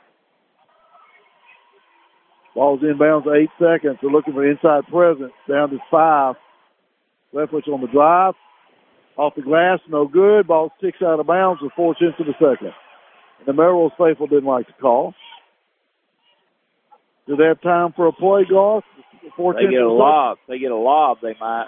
A: Ball's inbounds, eight seconds. They're looking for inside presence. Down to five. Leftwich on the drive. Off the glass, no good. Ball sticks out of bounds with four tenths of a second. And the Melrose faithful didn't like the call. Do they have time for a play, Garth?
D: They get a lob. They get a lob, they might.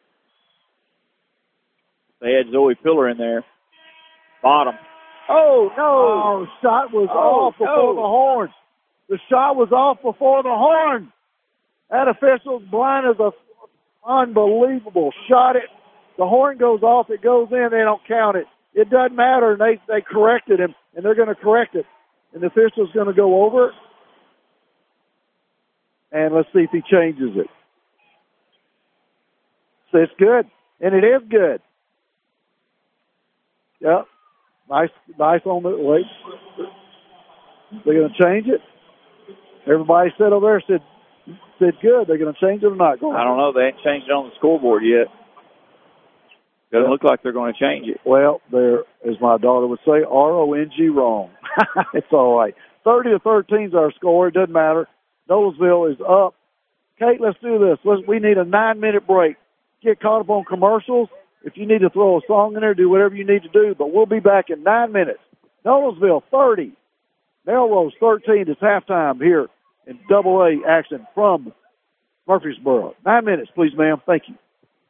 D: They had Zoe Pillar in there. Bottom.
A: Oh, no. Oh, shot was
D: oh,
A: off before
D: no.
A: the horn. The shot was off before the horn. That official's blind as a unbelievable. Shot it. The horn goes off. It goes in. They don't count it. It doesn't matter. And they, they corrected him, and they're going to correct it. And the official's going to go over it. And let's see if he changes it. So it's good. And it is good. Yep. Nice, nice on the wait. They're going to change it. Everybody said over there said said good. They're going to change it or not?
D: I don't know. They ain't changed it on the scoreboard yet. Doesn't yep. look like they're going to change it.
A: Well, there, as my daughter would say, R O N G wrong. It's all right. Thirty to thirteen is our score. It doesn't matter. Knowlesville is up. Kate, let's do this. Let's, we need a nine-minute break. Get caught up on commercials. If you need to throw a song in there, do whatever you need to do. But we'll be back in nine minutes. Knowlesville thirty. Melrose thirteen. It's halftime here in double A action from Murfreesboro. Nine minutes, please, ma'am. Thank you.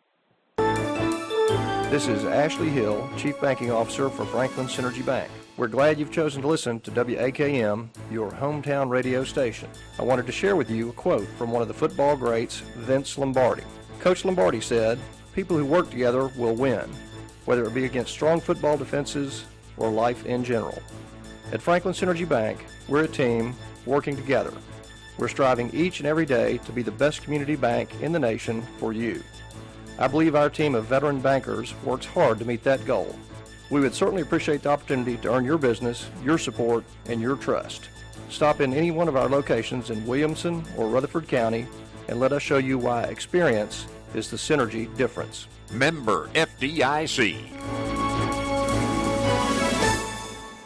H: This is Ashley Hill, Chief Banking Officer for Franklin Synergy Bank. We're glad you've chosen to listen to W A K M, your hometown radio station. I wanted to share with you a quote from one of the football greats, Vince Lombardi. Coach Lombardi said, "People who work together will win, whether it be against strong football defenses or life in general." At Franklin Synergy Bank, we're a team working together. We're striving each and every day to be the best community bank in the nation for you. I believe our team of veteran bankers works hard to meet that goal. We would certainly appreciate the opportunity to earn your business, your support, and your trust. Stop in any one of our locations in Williamson or Rutherford County and let us show you why experience is the synergy difference.
I: Member F D I C.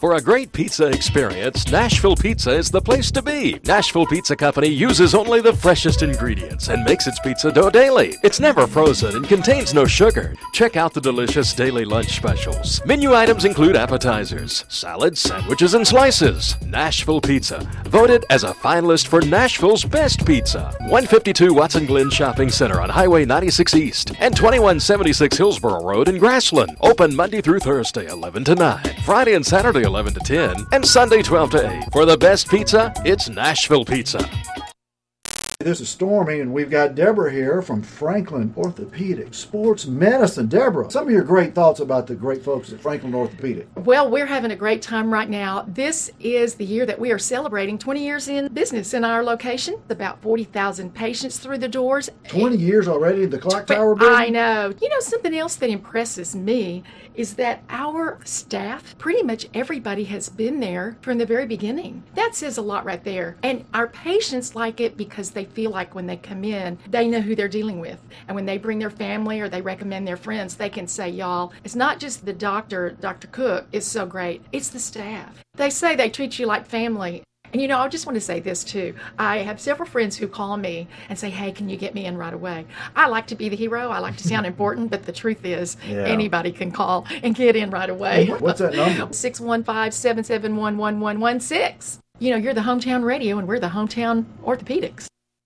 C: For a great pizza experience, Nashville Pizza is the place to be. Nashville Pizza Company uses only the freshest ingredients and makes its pizza dough daily. It's never frozen and contains no sugar. Check out the delicious daily lunch specials. Menu items include appetizers, salads, sandwiches, and slices. Nashville Pizza, voted as a finalist for Nashville's best pizza. one fifty-two Watson Glen Shopping Center on Highway ninety-six East and twenty-one seventy-six Hillsborough Road in Grassland. Open Monday through Thursday, eleven to nine. Friday and Saturday, eleven to ten. And Sunday, twelve to eight. For the best pizza, it's Nashville Pizza.
G: This is Stormy, and we've got Deborah here from Franklin Orthopedic Sports Medicine. Deborah, some of your great thoughts about the great folks at Franklin Orthopedic.
I: Well, we're having a great time right now. This is the year that we are celebrating twenty years in business in our location. About forty thousand patients through the doors.
G: twenty years already in the Clock Tower building?
I: I know. You know, something else that impresses me is that our staff, pretty much everybody has been there from the very beginning. That says a lot right there. And our patients like it because they feel like when they come in, they know who they're dealing with. And when they bring their family or they recommend their friends, they can say, y'all, it's not just the doctor, Doctor Cook is so great. It's the staff. They say they treat you like family. And you know, I just want to say this too. I have several friends who call me and say, hey, can you get me in right away? I like to be the hero. I like to sound important, but the truth is yeah. anybody can call and get in right away.
G: What's that number?
I: six one five, seven seven one, one one one six. You know, you're the hometown radio and we're the hometown orthopedics.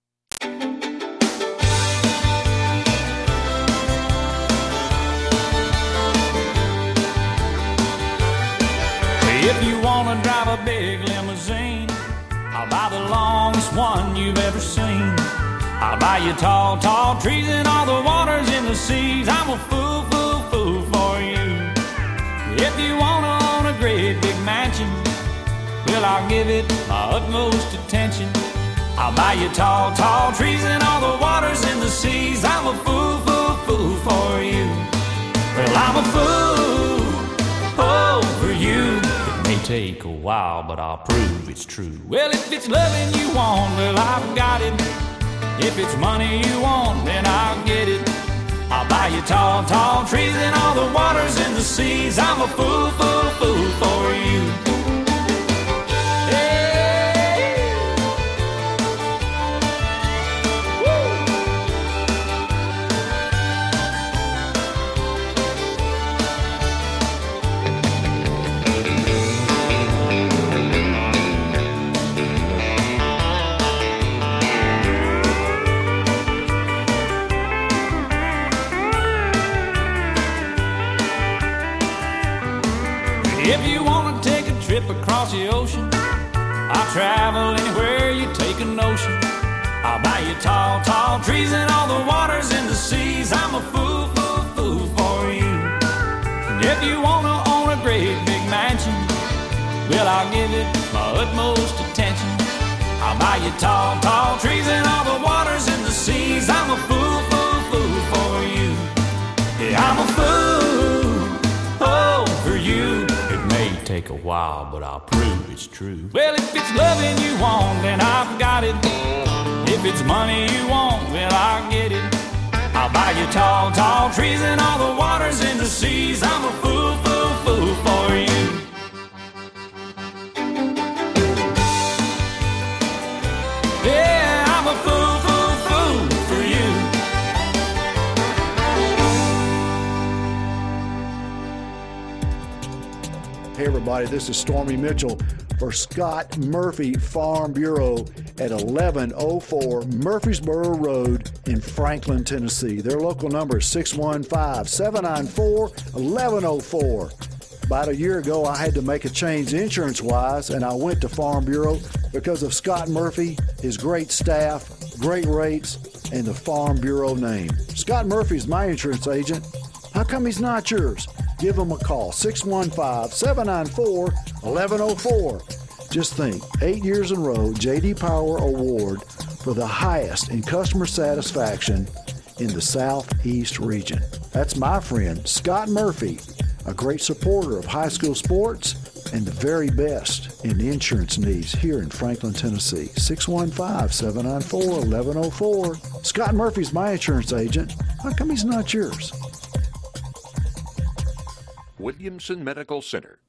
J: If you want to drive a big limousine, I'll buy the longest one you've ever seen. I'll buy you tall, tall trees and all the waters in the seas. I'm a fool, fool, fool for you. If you want to own a great big mansion, well, I'll give it my utmost attention. I'll buy you tall, tall trees and all the waters in the seas. I'm a fool, fool, fool for you. Well, I'm a fool, oh, for you. May take a while, but I'll prove it's true. Well, if it's loving you want, well, I've got it. If it's money you want, then I'll get it. I'll buy you tall, tall trees and all the waters in the seas. I'm a fool, fool, fool for you. If you want to take a trip across the ocean, I'll travel anywhere you take a notion. I'll buy you tall, tall trees and all the waters in the seas. I'm a fool, fool, fool for you. And if you want to own a great big mansion, well, I'll give it my utmost attention. I'll buy you tall, tall trees and all the waters in the seas. I'm a fool, fool, fool for you. Yeah, I'm a fool, oh, for you. Take a while, but I'll prove it's true. Well, if it's loving you want, then I've got it. If it's money you want, well, I'll get it. I'll buy you tall, tall trees and all the waters in the seas. I'm a fool, fool, fool for you. Yeah, I'm a fool, fool, fool for you.
G: Hey everybody, this is Stormy Mitchell for Scott Murphy Farm Bureau at eleven oh four Murfreesboro Road in Franklin, Tennessee. Their local number is six one five, seven nine four, one one oh four. About a year ago, I had to make a change insurance-wise, and I went to Farm Bureau because of Scott Murphy, his great staff, great rates, and the Farm Bureau name. Scott Murphy's my insurance agent. How come he's not yours? Give him a call, six one five, seven nine four, one one oh four. Just think, eight years in a row, J D Power Award for the highest in customer satisfaction in the Southeast region. That's my friend, Scott Murphy, a great supporter of high school sports and the very best in insurance needs here in Franklin, Tennessee. six one five, seven nine four, one one oh four. Scott Murphy's my insurance agent. How come he's not yours?
K: Williamson Medical Center,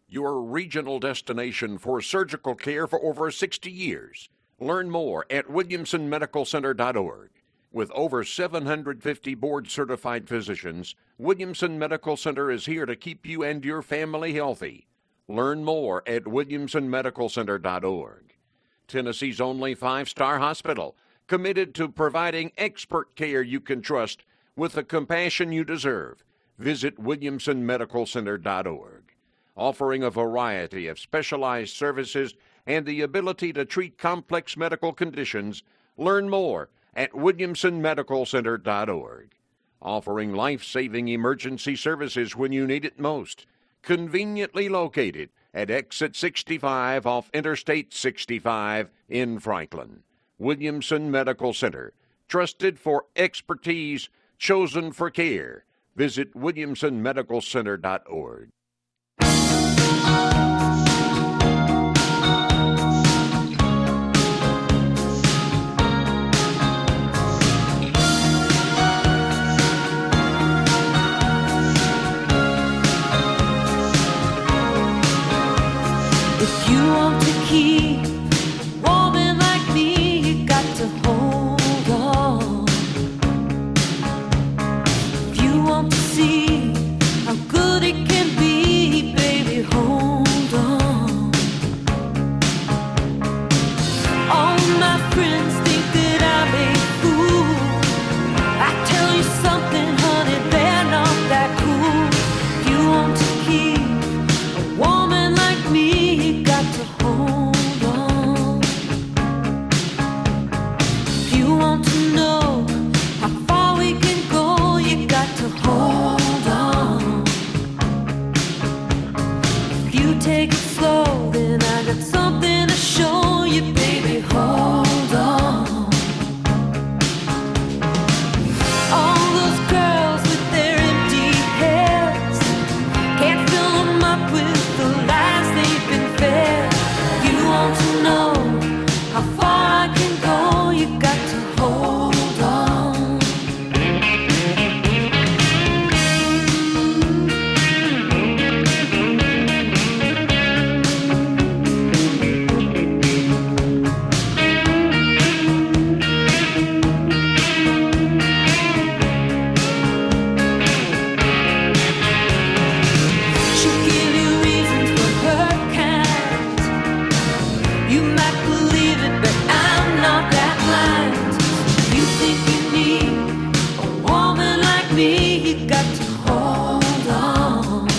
K: your regional destination for surgical care for over sixty years. Learn more at williamson medical center dot org. With over seven hundred fifty board-certified physicians, Williamson Medical Center is here to keep you and your family healthy. Learn more at williamson medical center dot org. Tennessee's only five-star hospital, committed to providing expert care you can trust with the compassion you deserve. Visit williamson medical center dot org. Offering a variety of specialized services and the ability to treat complex medical conditions, learn more at williamson medical center dot org. Offering life-saving emergency services when you need it most. Conveniently located at Exit sixty-five off Interstate sixty-five in Franklin. Williamson Medical Center. Trusted for expertise, chosen for care. Visit williamson medical center dot org.
B: If you want to keep a woman like me, you got to hold on. If you want to see how good it can be, baby, hold on. All my friends think that I'm a fool. I tell you something, honey, they're not that cool. If you want to keep a woman like me, you got to hold on. If you want to know how far we can go, you got to hold on. If you take it slow, then I got something to show you, baby, hold on. All those girls with their empty heads can't fill them up with the lies they've been fed. If you want to know how far I can go, you got to hold on. She'll give you reasons for her kind. You might believe it, but I'm not that blind. You think you need a woman like me, you got to hold on.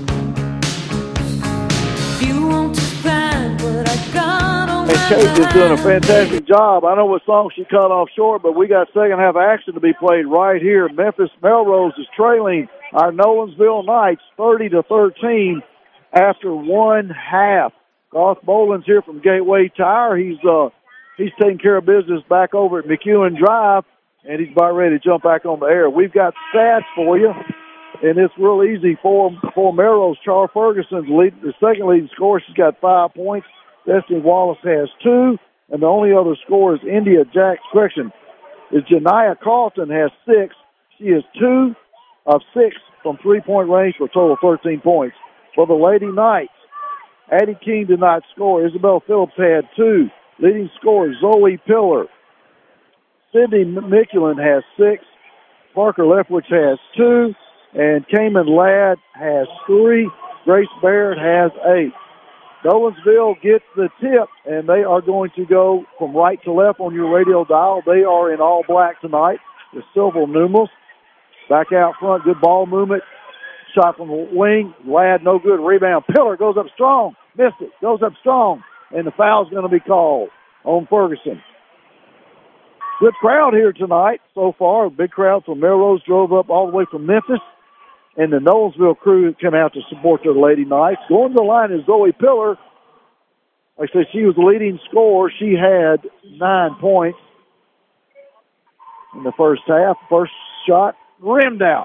B: If you want to find what I got on
A: And
B: my
A: Kate is doing a
B: mind,
A: fantastic job. I know what song she cut off short, but we got second half action to be played right here. Memphis Melrose is trailing our Nolensville Knights thirty to thirteen after one half. Garth Boland's here from Gateway Tire. He's uh he's taking care of business back over at McEwen Drive, and he's about ready to jump back on the air. We've got stats for you, and it's real easy for for Melrose. Charles Ferguson's lead, the second leading scorer. She's got five points. Destiny Wallace has two, and the only other scorer is India Jack's correction is Janiyah Carlton has six. She is two of six from three-point range for a total of thirteen points. For the Lady Knights, Addie King did not score. Isabel Phillips had two. Leading scorer Zoe Pillar. Sydney Miculin has six. Parker Leftwich has two. And Cayman Ladd has three. Grace Barrett has eight. Nolensville gets the tip, and they are going to go from right to left on your radio dial. They are in all black tonight with silver numerals. Back out front, good ball movement. Shot from the wing. Ladd, no good. Rebound. Pillar goes up strong. Missed it. Goes up strong. And the foul's going to be called on Ferguson. Good crowd here tonight so far. A big crowd from Melrose drove up all the way from Memphis. And the Nolensville crew came out to support their Lady Knights. Going to the line is Zoe Pillar. Like I said, she was the leading scorer. She had nine points in the first half. First shot rimmed out.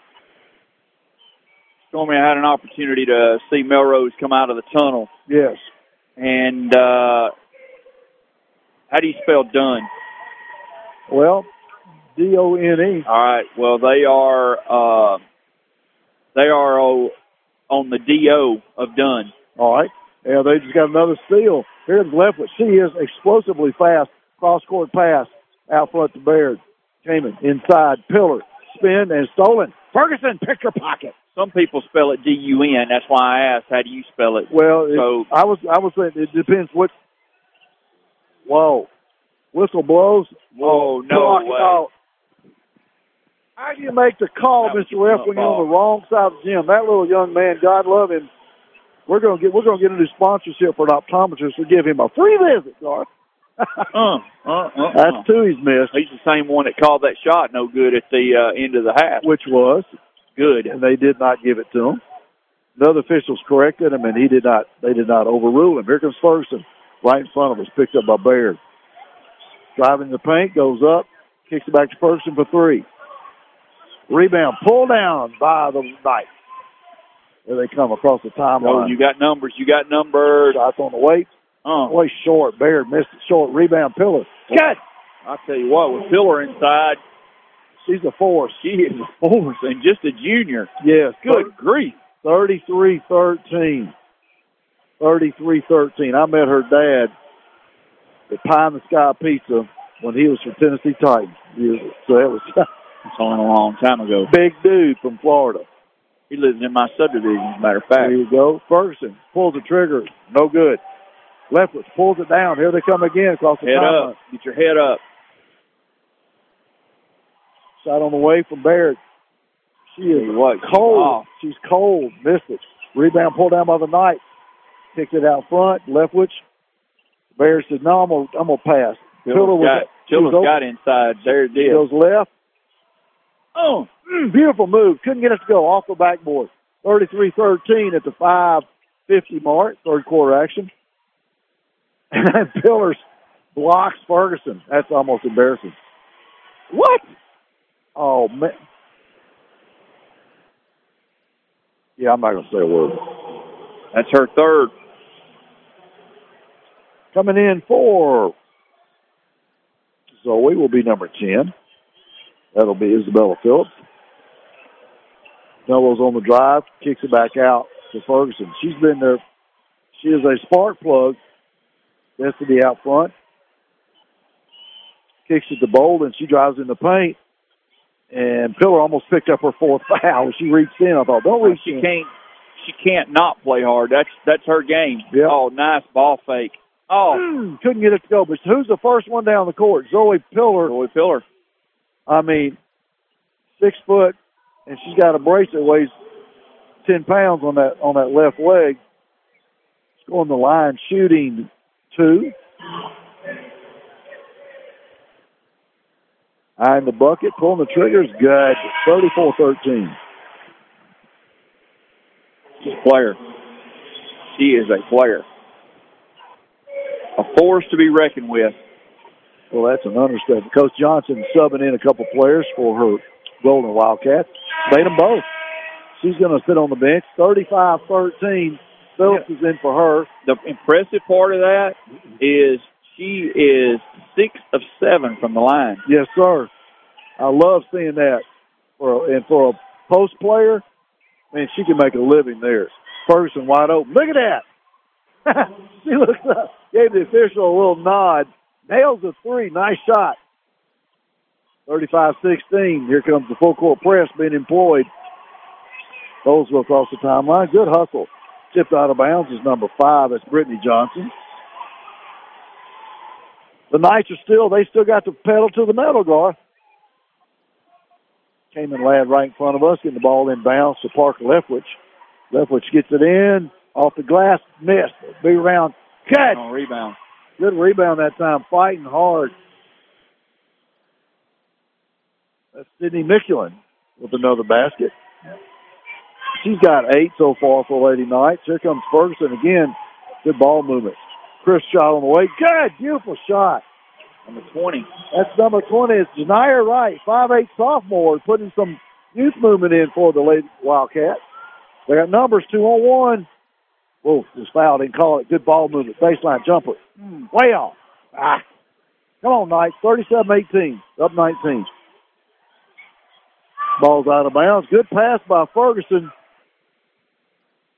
D: Stormy, I had an opportunity to see Melrose come out of the tunnel.
A: Yes.
D: And uh, how do you spell done?
A: Well, D O N E.
D: All right. Well, they are uh, they are oh, on the D O of Dunn.
A: All right. Yeah, they just got another steal. Here's Leftwich. She is explosively fast. Cross-court pass out front to Baird. Kamen inside. Pillar. Spin and stolen. Ferguson picked her pocket.
D: Some people spell it D U N. That's why I asked, how do you spell it?
A: Well,
D: so,
A: it, I was I was saying it depends what. Whoa. Whistle blows.
D: Whoa, no
A: Block
D: way.
A: out. How do you make the call,
D: That was
A: Mister Ref,
D: a
A: when you're
D: ball.
A: on the wrong side of the gym? That little young man, God love him. We're gonna get we're gonna get a new sponsorship for an optometrist to give him a free visit, Garth.
D: uh, uh, uh,
A: That's
D: uh.
A: two he's missed.
D: He's the same one that called that shot no good at the uh, end of the half.
A: Which was
D: good,
A: and they did not give it to him. The other officials corrected him, and he did not. They did not overrule him. Here comes Ferguson, right in front of us, picked up by Baird. Driving the paint, goes up, kicks it back to Ferguson for three. Rebound, pull down by the Knights. There they come across the timeline.
D: Oh, you got numbers. You got numbers.
A: Shots on the weight.
D: Oh.
A: Way short. Baird missed it short. Rebound, Pillar. Good.
D: I tell you what, with Pillar inside,
A: she's a force.
D: She is a force, and just a junior.
A: Yes.
D: Good grief.
A: thirty-three thirteen. thirty-three thirteen. I met her dad at Pie in the Sky Pizza when he was for Tennessee Titans. So that was
D: That's only a long time ago.
A: Big dude from Florida.
D: He lives in my subdivision, as a matter of fact.
A: There you go. Ferguson pulls the trigger. No good. Leftwich pulls it down. Here they come again across the
D: Head
A: timeline.
D: up. Get your head up.
A: Shot on the way from Baird. She is
D: what?
A: cold.
D: Off.
A: She's cold. Missed it. Rebound pulled down by the Knights. Kicked it out front. Leftwich. Baird said, no, I'm going I'm to pass.
D: Pillar got, Pillar's got inside. There it is.
A: Goes left. Oh, mm, beautiful move. Couldn't get it to go off the backboard. thirty-three thirteen at the five fifty mark, third quarter action. And Pillars blocks Ferguson. That's almost embarrassing. What? Oh, man. Yeah, I'm not going to say a word.
D: That's her third.
A: Coming in for Zoe will be number ten. That'll be Isabella Phillips. Mellows on the drive, kicks it back out to Ferguson. She's been there. She is a spark plug. That's to be out front. Kicks it to Bolden. She drives in the paint. And Pillar almost picked up her fourth foul. She reached in. I thought, don't reach
D: she
A: in.
D: Can't, she can't not play hard. That's that's her game.
A: Yep.
D: Oh, nice ball fake. Oh.
A: Mm, couldn't get it to go. But who's the first one down the court? Zoe Pillar.
D: Zoe Pillar.
A: I mean, six foot, and she's got a brace that weighs ten pounds on that on that left leg. She's going the line, shooting two. Eye in the bucket, pulling the triggers, good. thirty-four thirteen.
D: She's a player. She is a player. A force to be reckoned with.
A: Well, that's an understatement. Coach Johnson subbing in a couple players for her Golden Wildcats. Made them both. She's going to sit on the bench. thirty-five thirteen. Phillips yeah. is in for her.
D: The impressive part of that is she is six of seven from the line.
A: Yes, sir. I love seeing that. For a, and for a post player, man, she can make a living there. Ferguson wide open. Look at that. She looks up, gave the official a little nod. Nails a three. Nice shot. thirty-five sixteen. Here comes the full court press being employed. Those go across the timeline. Good hustle. Tipped out of bounds is number five. That's Brittany Johnson. The Knights are still, they still got the pedal to the metal, Garth. Cayman Ladd right in front of us, getting the ball in bounds to Parker Leftwich. Leftwich gets it in, off the glass, missed. Big round, catch.
D: On rebound.
A: Good rebound that time, fighting hard. That's Sydney Michelin with another basket. She's got eight so far for Lady Knights. Here comes Ferguson again. Good ball movement. Chris shot on the way. Good, beautiful shot.
D: Number twenty.
A: That's number twenty. It's Janiyah Wright, five eight sophomore, putting some youth movement in for the Lady Wildcats. They got numbers, two on one. Whoa, just fouled. Didn't call it. Good ball movement. Baseline jumper. Mm. Way off. Ah. Come on, Knights. thirty-seven eighteen. Up nineteen. Ball's out of bounds. Good pass by Ferguson.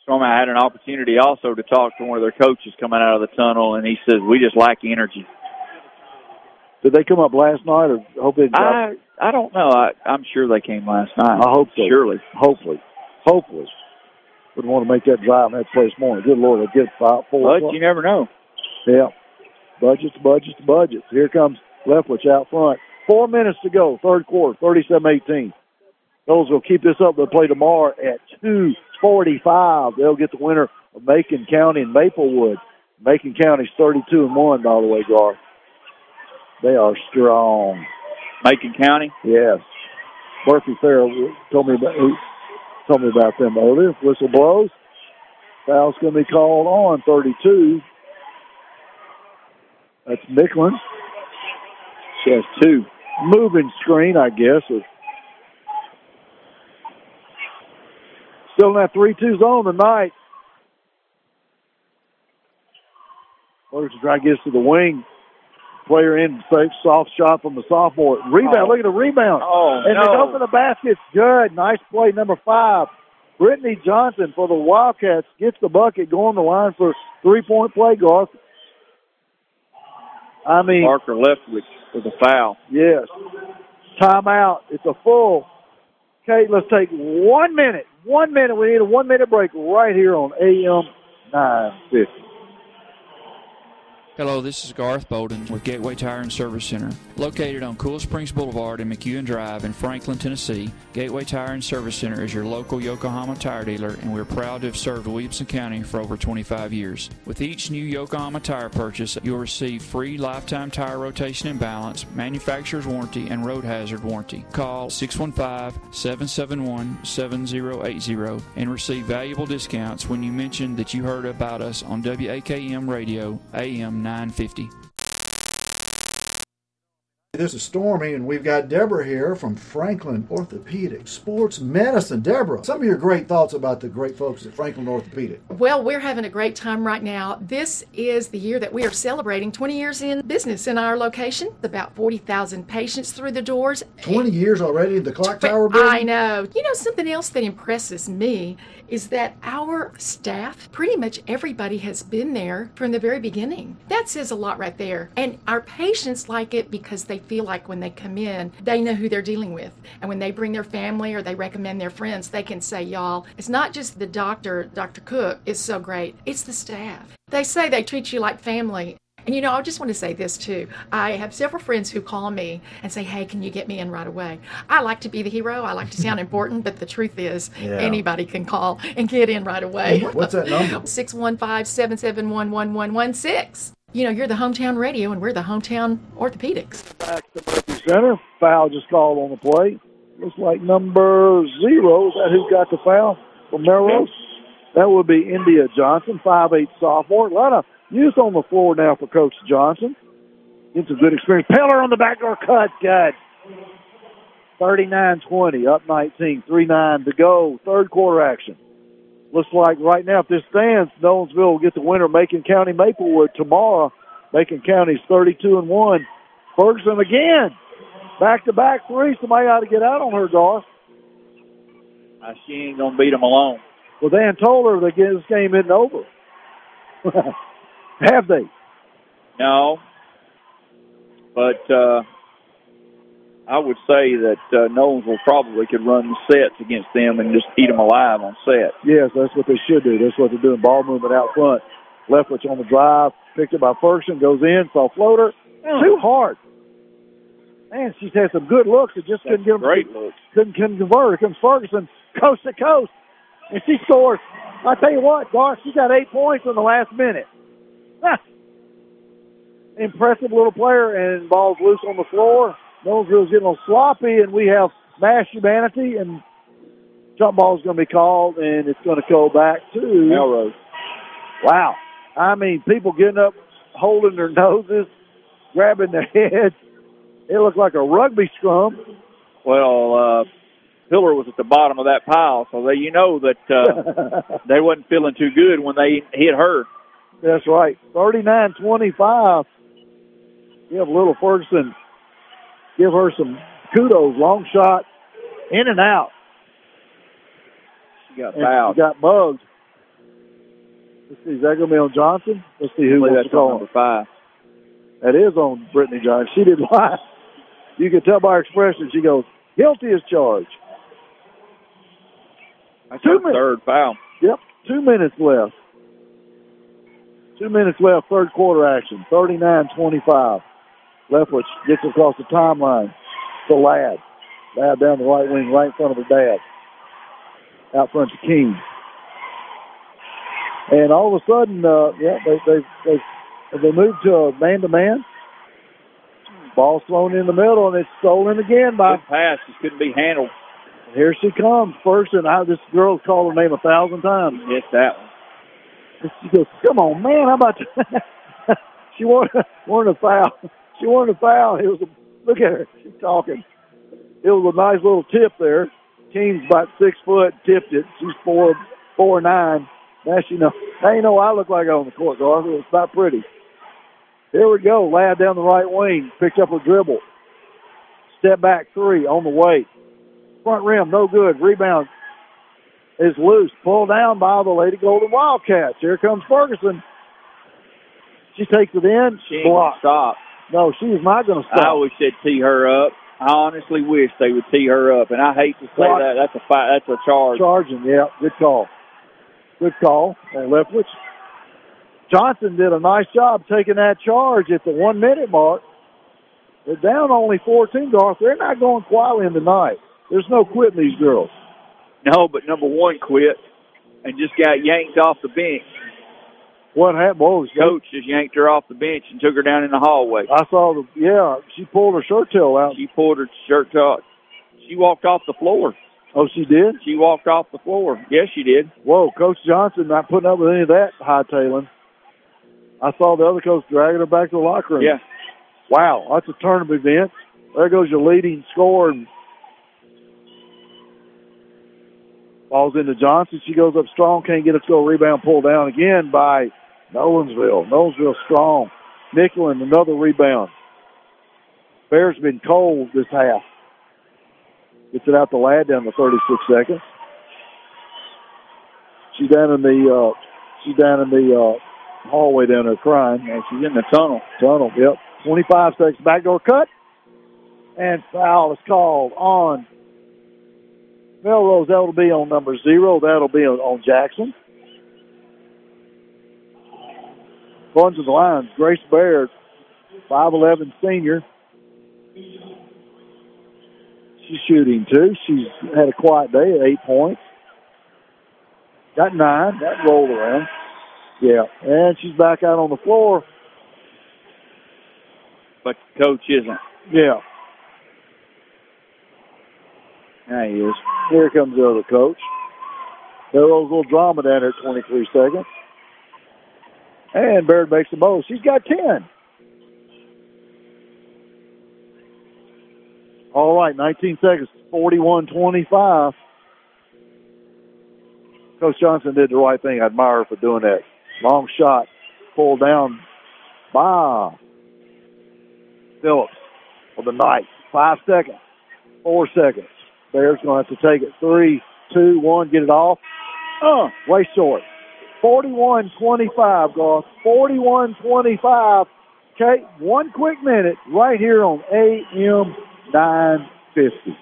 D: Stormy, I had an opportunity also to talk to one of their coaches coming out of the tunnel, and he says, we just lack energy.
A: Did they come up last night, or hope they?
D: I I don't know. I, I'm sure they came last night.
A: I hope so.
D: Surely.
A: Hopefully. Hopefully. Wouldn't want to make that drive in that place more. Good Lord, they get five, four.
D: But you never know.
A: Yeah. Budgets, budgets, budgets. Here comes Leftwich out front. Four minutes to go, third quarter, thirty-seven eighteen. Those will keep this up. They'll play tomorrow at two forty-five. They'll get the winner of Macon County and Maplewood. Macon County's thirty-two and one, by the way, Garth. They are strong.
D: Macon County?
A: Yes. Murphy Farrell told me about, told me about them earlier. Whistle blows. Foul's going to be called on thirty-two. That's Micklin. She has two. Moving screen, I guess. Still in that three two zone tonight. Ferguson trying to get to the wing. Player in, safe, soft shot from the sophomore. Rebound, oh. Look at the rebound.
D: Oh,
A: and
D: no.
A: they open the basket. Good. Nice play, number five. Brittany Johnson for the Wildcats gets the bucket, going the line for three-point play, Garth. I mean.
D: Parker Leftwich with a foul.
A: Yes. Timeout. It's a full. Okay, let's take one minute. One minute. We need a one-minute break right here on A M nine fifty.
L: Hello, this is Garth Bolden with Gateway Tire and Service Center. Located on Cool Springs Boulevard and McEwen Drive in Franklin, Tennessee, Gateway Tire and Service Center is your local Yokohama tire dealer, and we're proud to have served Williamson County for over twenty-five years. With each new Yokohama tire purchase, you'll receive free lifetime tire rotation and balance, manufacturer's warranty, and road hazard warranty. Call six one five, seven seven one, seven zero eight zero and receive valuable discounts when you mention that you heard about us on W A K M Radio, A M nine fifty.
G: This is Stormy, and we've got Deborah here from Franklin Orthopedic Sports Medicine. Deborah, some of your great thoughts about the great folks at Franklin Orthopedic.
I: Well, we're having a great time right now. This is the year that we are celebrating twenty years in business in our location. About forty thousand patients through the doors.
G: twenty years already in the clock tower building?
I: I know. You know, something else that impresses me is that our staff, pretty much everybody has been there from the very beginning. That says a lot right there. And our patients like it because they feel like when they come in, they know who they're dealing with. And when they bring their family or they recommend their friends, they can say, y'all, it's not just the doctor, Doctor Cook is so great. It's the staff. They say they treat you like family. And, you know, I just want to say this, too. I have several friends who call me and say, hey, can you get me in right away? I like to be the hero. I like to sound important, but the truth is yeah. anybody can call and get in right away.
G: What's that number?
I: six one five, seven seven one, one one one six. You know, you're the hometown radio, and we're the hometown orthopedics.
A: Back to Murphy Center. Foul just called on the play. Looks like number zero. Is that who got the foul from Melrose? That would be India Johnson, five eight sophomore. A lot of youth on the floor now for Coach Johnson. It's a good experience. Peller on the backdoor cut. Good. thirty-nine twenty, up nineteen, three nine to go. Third quarter action. Looks like right now, if this stands, Nolensville will get the winner, Macon County Maplewood tomorrow. Macon County's thirty-two and one. Ferguson again. Back-to-back three. Somebody ought to get out on her, Garth.
D: Uh, she ain't going to beat them alone.
A: Well, Dan told her that this game isn't over. Have they?
D: No. But uh, I would say that uh, Nolensville probably could run the sets against them and just eat them alive on set.
A: Yes, that's what they should do. That's what they're doing. Ball movement out front. Leftwich on the drive. Picked up by Ferguson. Goes in. Saw floater. Too hard. Man, she's had some good looks. It just
D: That's
A: couldn't get them.
D: Great looks.
A: Couldn't, couldn't convert. Here comes Ferguson, coast to coast. And she scores. I tell you what, Garth, she got eight points in the last minute. Huh. Impressive little player, and ball's loose on the floor. Nolensville's getting a little sloppy, and we have mass humanity, and jump ball's going to be called, and it's going to go back to
D: Melrose.
A: Wow. I mean, people getting up, holding their noses, grabbing their heads. It looked like a rugby scrum.
D: Well, uh, Hiller was at the bottom of that pile, so they, you know that uh, they wasn't feeling too good when they hit her.
A: That's right. thirty-nine twenty-five. Give Little Ferguson, give her some kudos. Long shot, in and out.
D: She got fouled.
A: She got mugged. Let's see, is that going to be on Johnson? Let's see who wants
D: that's
A: to call
D: on number five.
A: That is on Brittany Johnson. She did lie. You can tell by her expression. She goes, guilty as charged.
D: That's
A: Two
D: her third foul.
A: Yep, two minutes left. Two minutes left, third quarter action, thirty-nine twenty-five. Leftwich gets across the timeline to Ladd. Ladd down the right wing, right in front of her dad. Out front to King. And all of a sudden, uh, yeah, they they they they moved to a man-to-man. Ball thrown in the middle, and it's stolen again by.
D: Good pass, just couldn't be handled.
A: Here she comes, first, and I, this girl's called her name a thousand times.
D: Yes, that one.
A: She goes, come on, man, how about you? She wanted, wanted a foul. She wanted a foul. It was a, look at her. She's talking. It was a nice little tip there. King's about six foot, tipped it. She's four, four nine. Now she know. Now you know what I look like on the court, Garth. It's not pretty. Here we go. Ladd down the right wing. Picked up her dribble. Step back three on the way. Front rim, no good. Rebound is loose. Pulled down by the Lady Golden Wildcats. Here comes Ferguson. She takes it in.
D: She ain't
A: blocked.
D: stop.
A: No, she is not going to stop.
D: I always said tee her up. I honestly wish they would tee her up, and I hate to say
A: Block.
D: that. That's a fi- that's a charge.
A: Charging, yeah. Good call. Good call on Leftwich. Johnson did a nice job taking that charge at the one-minute mark. They're down only fourteen, Garth. They're not going quietly in the night. There's no quitting these girls.
D: No, but number one quit and just got yanked off the bench.
A: What happened? Whoa,
D: Coach just yanked her off the bench and took her down in the hallway.
A: I saw the, yeah, she pulled her shirt tail out.
D: She pulled her shirt tail. She walked off the floor.
A: Oh, she did?
D: She walked off the floor. Yes, she did.
A: Whoa, Coach Johnson not putting up with any of that hightailing. I saw the other coach dragging her back to the locker room.
D: Yeah.
A: Wow, that's a turn of events. There goes your leading scorer. And ball's into Johnson. She goes up strong, can't get it to go. Rebound pulled down again by Nolensville. Nolensville strong. Nicklin, another rebound. Bears been cold this half. Gets it out to Ladd down to thirty-six seconds. She's down in the uh, she's down in the uh, hallway down there crying.
D: And she's in the tunnel.
A: Tunnel, yep. twenty-five seconds. Backdoor cut. And foul is called on Melrose. That'll be on number zero. That'll be on, on Jackson. Going to the line, Grace Baird, five eleven senior. She's shooting, too. She's had a quiet day at eight points. Got nine. That rolled around. Yeah, and she's back out on the floor.
D: But Coach isn't.
A: Yeah.
D: There he is.
A: Here comes the other coach. There was a little drama down there at twenty-three seconds. And Baird makes the most. She's got ten. All right, nineteen seconds, forty-one twenty-five. Coach Johnson did the right thing. I admire her for doing that. Long shot, pulled down by Phillips for the night. Five seconds, four seconds. Bears going to have to take it. Three, two, one, get it off. Uh, way short. forty-one twenty-five, Garth. forty-one twenty-five. Okay, one quick minute right here on A M nine fifty.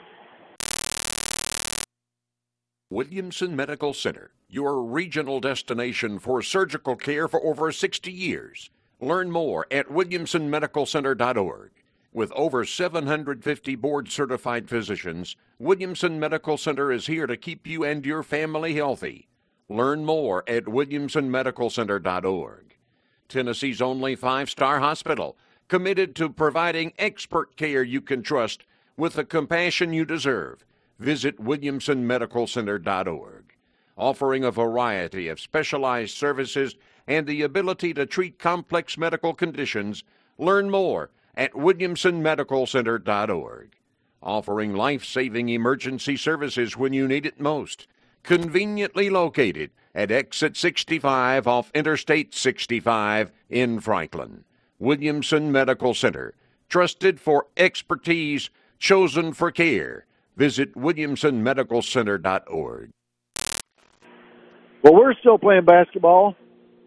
K: Williamson Medical Center, your regional destination for surgical care for over sixty years. Learn more at williamson medical center dot org. With over seven hundred fifty board-certified physicians, Williamson Medical Center is here to keep you and your family healthy. Learn more at williamson medical center dot org. Tennessee's only five-star hospital, committed to providing expert care you can trust with the compassion you deserve. Visit williamson medical center dot org. Offering a variety of specialized services and the ability to treat complex medical conditions, learn more at williamson medical center dot org. Offering life-saving emergency services when you need it most. Conveniently located at exit sixty-five off Interstate sixty-five in Franklin. Williamson Medical Center, trusted for expertise, chosen for care. Visit williamson medical center dot org.
A: Well, we're still playing basketball.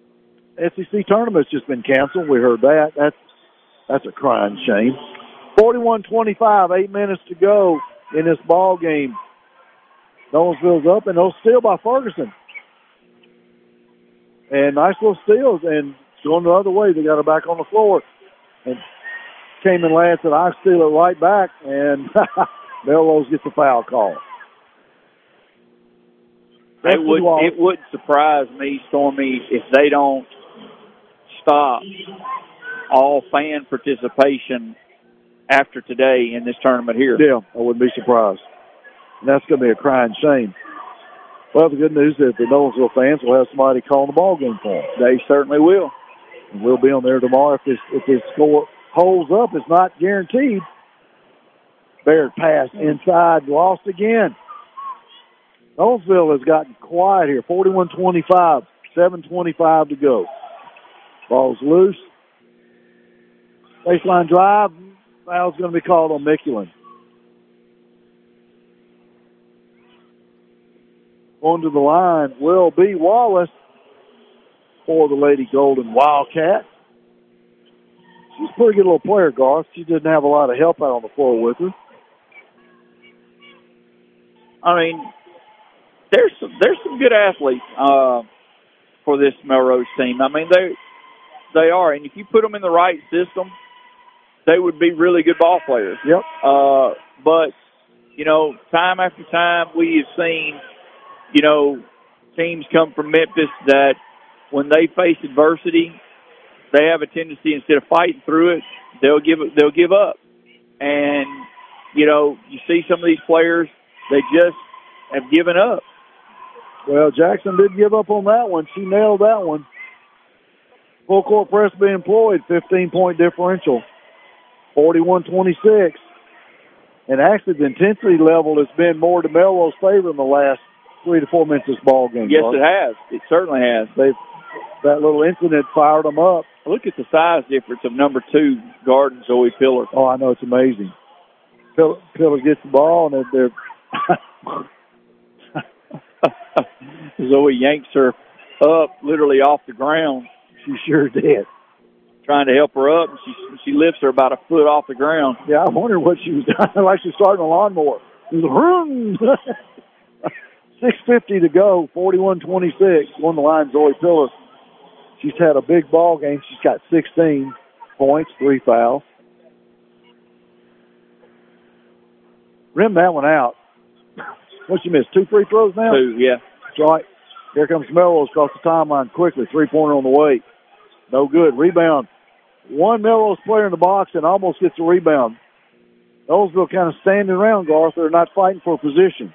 A: S E C tournament's just been canceled. We heard that. That's that's a crying shame. forty-one twenty-five, eight minutes to go in this ball game. Nolensville's up, and they'll steal by Ferguson. And nice little steals, and going the other way. They got it back on the floor. And came in last, and I steal it right back, and Melrose gets a foul call.
D: It, would, it wouldn't surprise me, Stormy, if they don't stop all fan participation after today in this tournament here.
A: Yeah, I wouldn't be surprised. And that's going to be a crying shame. Well, the good news is the Nolensville fans will have somebody calling the ball game for them.
D: They certainly will.
A: And we'll be on there tomorrow. If this, if this score holds up, it's not guaranteed. Baird pass inside, lost again. Nolensville has gotten quiet here. forty-one twenty-five, seven twenty-five to go. Ball's loose. Baseline drive. Foul's going to be called on Michelin. On to the line will be Wallace for the Lady Golden Wildcat. She's a pretty good little player, Garth. She didn't have a lot of help out on the floor with her.
D: I mean, there's some, there's some good athletes uh, for this Melrose team. I mean, they they are, and if you put them in the right system, they would be really good ball players.
A: Yep.
D: Uh, but you know, time after time, we have seen, you know, teams come from Memphis that when they face adversity, they have a tendency, instead of fighting through it, they'll give they'll give up. And you know, you see some of these players, they just have given up.
A: Well, Jackson did give up on that one. She nailed that one. Full court press being employed, fifteen-point differential, forty-one twenty-six. And actually, the intensity level has been more to Melrose favor in the last three to four minutes of this ball game.
D: Yes,
A: Mark.
D: it has. It certainly has.
A: They've, that little incident fired them up.
D: Look at the size difference of number two guard and Zoe Pillar.
A: Oh, I know, it's amazing. Pillar, Pillar gets the ball, and they're
D: Zoe yanks her up literally off the ground.
A: She sure did.
D: Trying to help her up, and she she lifts her about a foot off the ground.
A: Yeah, I wonder what she was doing. Like she was starting a lawnmower. It was six fifty to go, forty-one twenty-six. Won the line, Zoe Pillar. She's had a big ball game. She's got sixteen points, three fouls. Rim that one out. What she missed? Two free throws now?
D: Two, yeah.
A: That's right. Here comes Melrose across the timeline quickly. Three-pointer on the way. No good. Rebound. One Melrose player in the box and almost gets a rebound. Nolensville kind of standing around, Garth. They're not fighting for a position.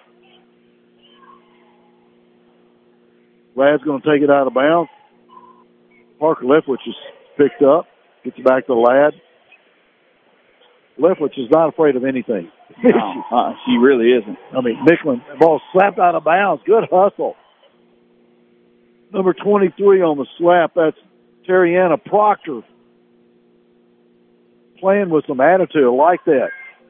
A: Lad's going to take it out of bounds. Parker Leftwich is picked up. Gets it back to Ladd. Leftwich is not afraid of anything.
D: No, uh, she really isn't.
A: I mean, Micklin, ball slapped out of bounds. Good hustle. Number twenty-three on the slap, that's Terriana Proctor. Playing with some attitude. I like that.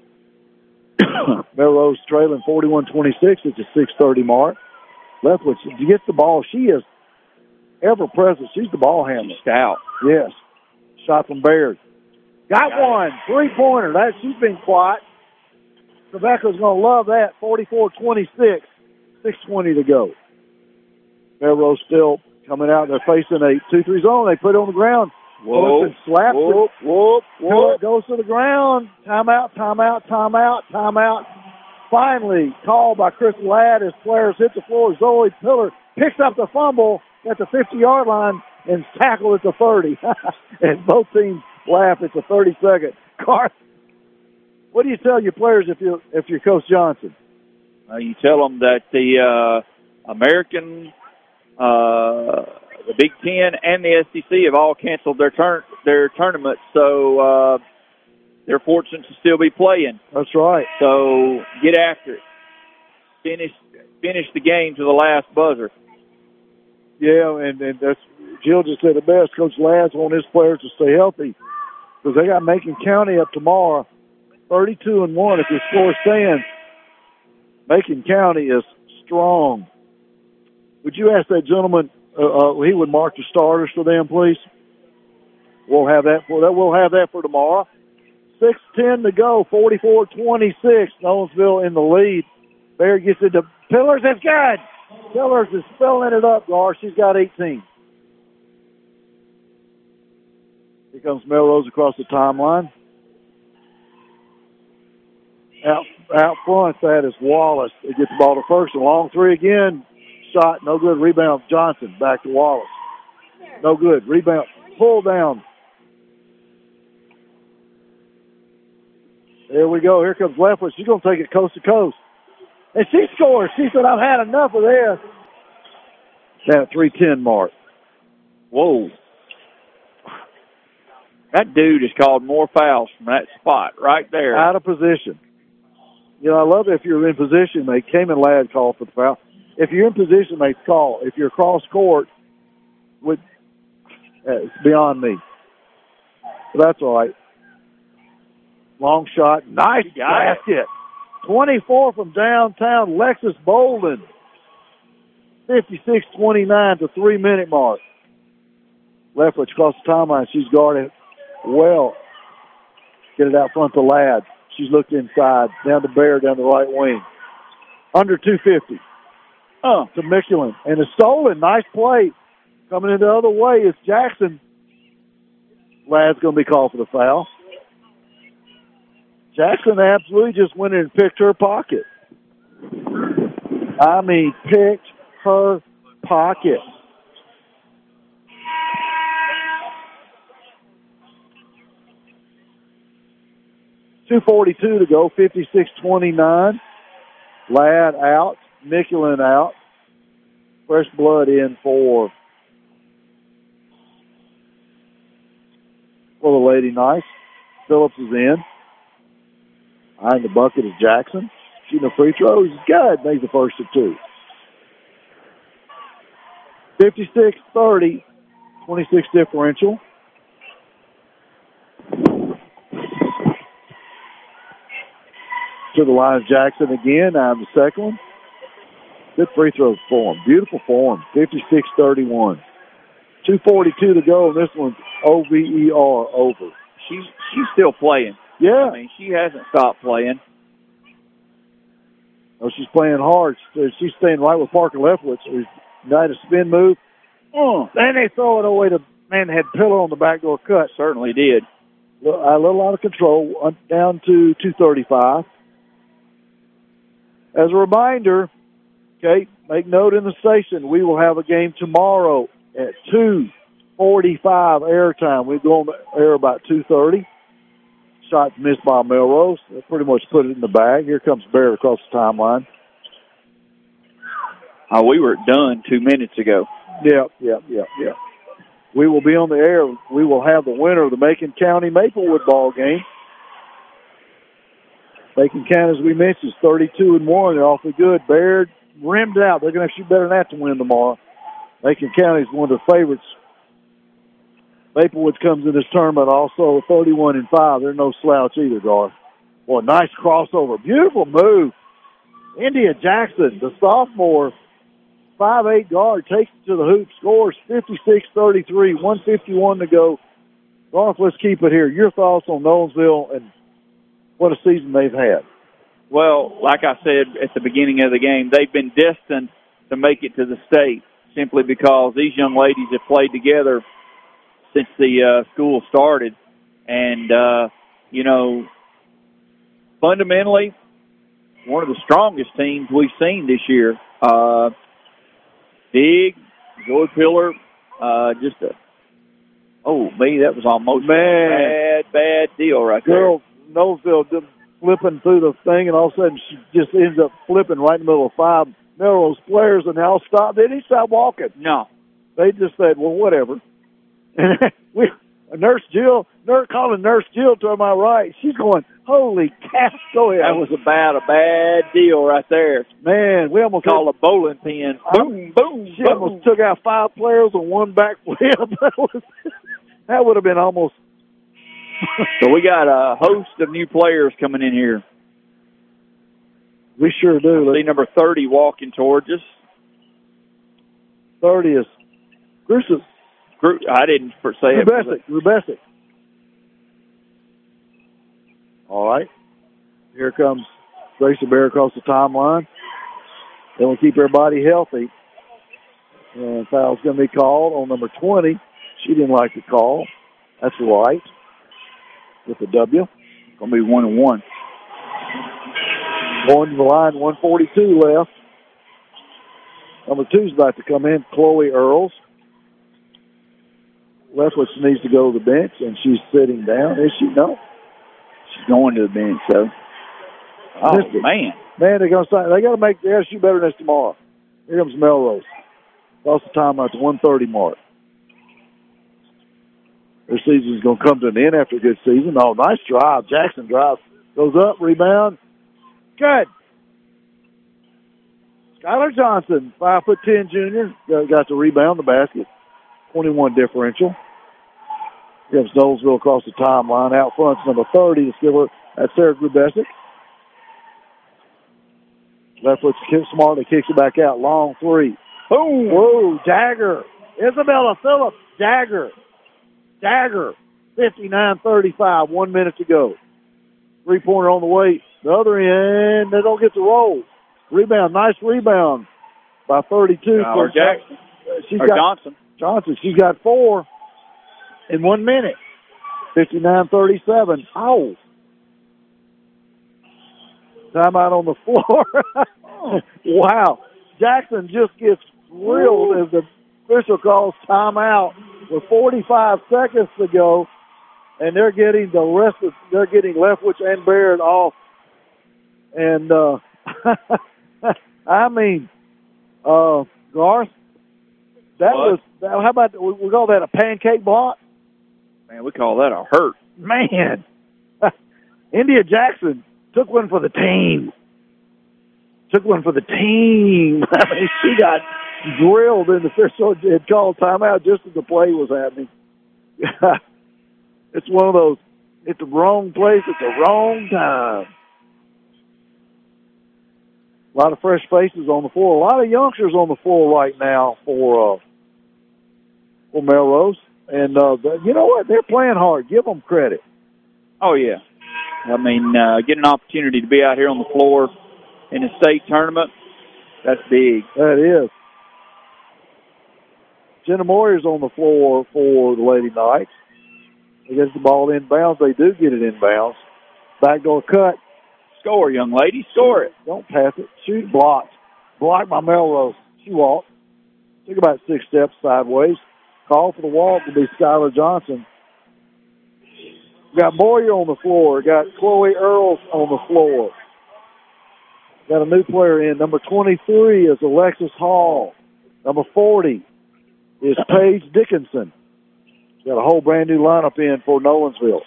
A: Melrose trailing forty-one twenty-six at the six thirty mark. Leftwich, she gets the ball. She is ever present. She's the ball handler.
D: Stout.
A: Yes. Shot from Baird. Got, Got one. It. Three-pointer. That, she's been quiet. Rebecca's going to love that. forty-four twenty-six. six twenty to go. Melrose still coming out. They're facing a two three zone. They put it on the ground.
D: Whoa.
A: Slaps
D: whoop,
A: it.
D: Whoop, whoop.
A: It goes to the ground. Timeout, timeout, timeout, timeout. Finally called by Chris Ladd as players hit the floor. Zoe Pillar picks up the fumble at the fifty-yard line and tackled at the thirty. And both teams laugh. It's a thirty-second. Garth, what do you tell your players if you're, if you're Coach Johnson?
D: Uh, you tell them that the uh, American, uh, the Big Ten, and the S E C have all canceled their turn their tournaments, so uh, they're fortunate to still be playing.
A: That's right.
D: So get after it. Finish finish the game to the last buzzer.
A: Yeah, and, and that's Jill just said it best. Coach Ladd's want his players to stay healthy because they got Macon County up tomorrow, thirty-two and one. If your score stands, Macon County is strong. Would you ask that gentleman uh, uh, he would mark the starters for them, please. We'll have that for that. We'll have that for tomorrow. six ten to go, forty-four twenty-six. Nolensville in the lead. Bear gets into Pillars. It's good. Pillars is filling it up, Gar. She's got eighteen. Here comes Melrose across the timeline. Out, out front, that is Wallace. They get the ball to first. A long three again. Shot, no good. Rebound, Johnson. Back to Wallace. No good. Rebound, pull down. There we go. Here comes Leftwich. She's going to take it coast to coast. And she scores. She said, I've had enough of this. That three ten mark.
D: Whoa. That dude has called more fouls from that spot right there.
A: Out of position. You know, I love it if you're in position. They came in Ladd call for the foul. If you're in position, they call. If you're across court, with, uh, it's beyond me. But that's all right. Long shot. Nice basket. twenty-four from downtown, Lexus Bolden. fifty-six twenty-nine to three-minute mark. Leftwich across the timeline. She's guarded well. Get it out front to Ladd. She's looked inside. Down to Bear, down the right wing. Under two fifty. Uh, to Michelin. And it's stolen. Nice play. Coming in the other way is Jackson. Ladd's going to be called for the foul. Jackson absolutely just went in and picked her pocket. I mean, picked her pocket. two forty-two to go, fifty-six twenty-nine. Ladd out, Michelin out. Fresh blood in for, for the Lady Knights. Phillips is in. Behind the bucket is Jackson. Shooting a free throw. He's good. Makes the first of two. fifty-six thirty, twenty-six differential. To the line of Jackson again. Now the second one. Good free throw form. Beautiful form. fifty-six thirty-one. two forty-two to go, and this one's O V E R over.
D: She's she's still playing.
A: Yeah.
D: I mean, she hasn't stopped playing.
A: Oh, she's playing hard. She's staying right with Parker Leftwich. Nice spin move. Oh, and they throw it away to, man, had Pillar on the backdoor cut.
D: Certainly did.
A: A little out of control, down to two thirty-five. As a reminder, okay, make note in the station, we will have a game tomorrow at two forty-five airtime. We go on the air about two thirty. Shot missed by Melrose. They pretty much put it in the bag. Here comes Barrett across the timeline.
D: Oh, we were done two minutes ago.
A: Yeah, yeah, yeah, yeah. We will be on the air. We will have the winner of the Macon County Maplewood ball game. Macon County, as we mentioned, is thirty-two and one. They're awfully good. Baird rimmed out. They're going to shoot better than that to win tomorrow. Macon County is one of the favorites. Maplewood comes in this tournament also thirty-one and five. They're no slouch either, Gar. Boy, nice crossover. Beautiful move. India Jackson, the sophomore, five eight guard, takes it to the hoop, scores fifty-six thirty-three, one fifty-one to go. Garth, let's keep it here. Your thoughts on Nolensville and what a season they've had.
D: Well, like I said at the beginning of the game, they've been destined to make it to the state simply because these young ladies have played together since the uh, school started. And, uh, you know, fundamentally, one of the strongest teams we've seen this year. Uh, big, Joy Pillar, uh, just a, oh, me, that was almost
A: Man.
D: a bad, bad deal right
A: Girl,
D: there.
A: Nolensville just flipping through the thing, and all of a sudden she just ends up flipping right in the middle of five Melrose players, and they all stop. They didn't stop walking.
D: No.
A: They just said, well, whatever. And we, Nurse Jill, Nurse calling Nurse Jill to my right. She's going, holy cow, go ahead.
D: That was about a bad deal right there.
A: Man, we almost
D: called a bowling pin. Boom, boom,
A: She
D: boom.
A: almost took out five players on one back flip. that, was, that would have been almost.
D: So we got a host of new players coming in here.
A: We sure do.
D: I see number thirty walking towards us.
A: thirty is Grusin.
D: I didn't say it.
A: Rubesic. Rubesic. All right. Here comes Gracie Bear across the timeline. They will keep everybody healthy. And foul's going to be called on number twenty. She didn't like the call. That's right. With the W.
D: Going to be one and one.
A: Going to the line, one forty-two left. Number two's about to come in, Chloe Earls. Leftwich needs to go to the bench, and she's sitting down. Is she? No.
D: She's going to the bench, so. Oh, man.
A: Man, they're going to they got to make the S U better than this tomorrow. Here comes Melrose. Lost the time at the one thirty mark. Their season's going to come to an end after a good season. Oh, nice drive. Jackson drives. Goes up, rebound. Good. Skylar Johnson, five foot ten junior, got to rebound the basket. twenty-one differential. Here comes Knowlesville across the timeline. Out front's number thirty, the skipper. That's Sarah Grubesic. Left foot smartly kicks it back out. Long three. Boom. Whoa, Dagger. Isabella Phillips, Dagger. Dagger. fifty-nine thirty-five, one minute to go. Three-pointer on the way. The other end, they don't get the roll. Rebound, nice rebound by thirty-two.
D: Uh, or Jackson.
A: She's
D: or
A: got,
D: Johnson.
A: Johnson, she's got four in one minute. fifty-nine thirty-seven. Ow. Timeout on the floor. Wow. Jackson just gets thrilled as the official calls timeout with forty-five seconds to go, and they're getting the rest of, they're getting Leftwich and Baird off. And, uh, I mean, uh, Garth, that
D: what?
A: was, how about, we call that a pancake block?
D: Man, we call that a hurt.
A: Man. India Jackson took one for the team. Took one for the team. I mean, she got drilled, and the official had called timeout just as the play was happening. It's one of those, it's the wrong place at the wrong time. A lot of fresh faces on the floor. A lot of youngsters on the floor right now for uh, for Melrose. And uh, you know what? They're playing hard. Give them credit.
D: Oh, yeah. I mean, uh, get an opportunity to be out here on the floor in the state tournament, that's big.
A: That is. Jenna Moyer's on the floor for the Lady Knights. They get the ball inbounds. They do get it inbounds. Backdoor cut.
D: Score, young lady. Score it.
A: Don't pass it. Shoot, blocked. Blocked by Melrose. She walked. Took about six steps sideways. Call for the walk will be Skylar Johnson. Got Boyer on the floor. Got Chloe Earls on the floor. Got a new player in. Number twenty-three is Alexis Hall. Number forty is Paige Dickinson. Got a whole brand new lineup in for Nolensville.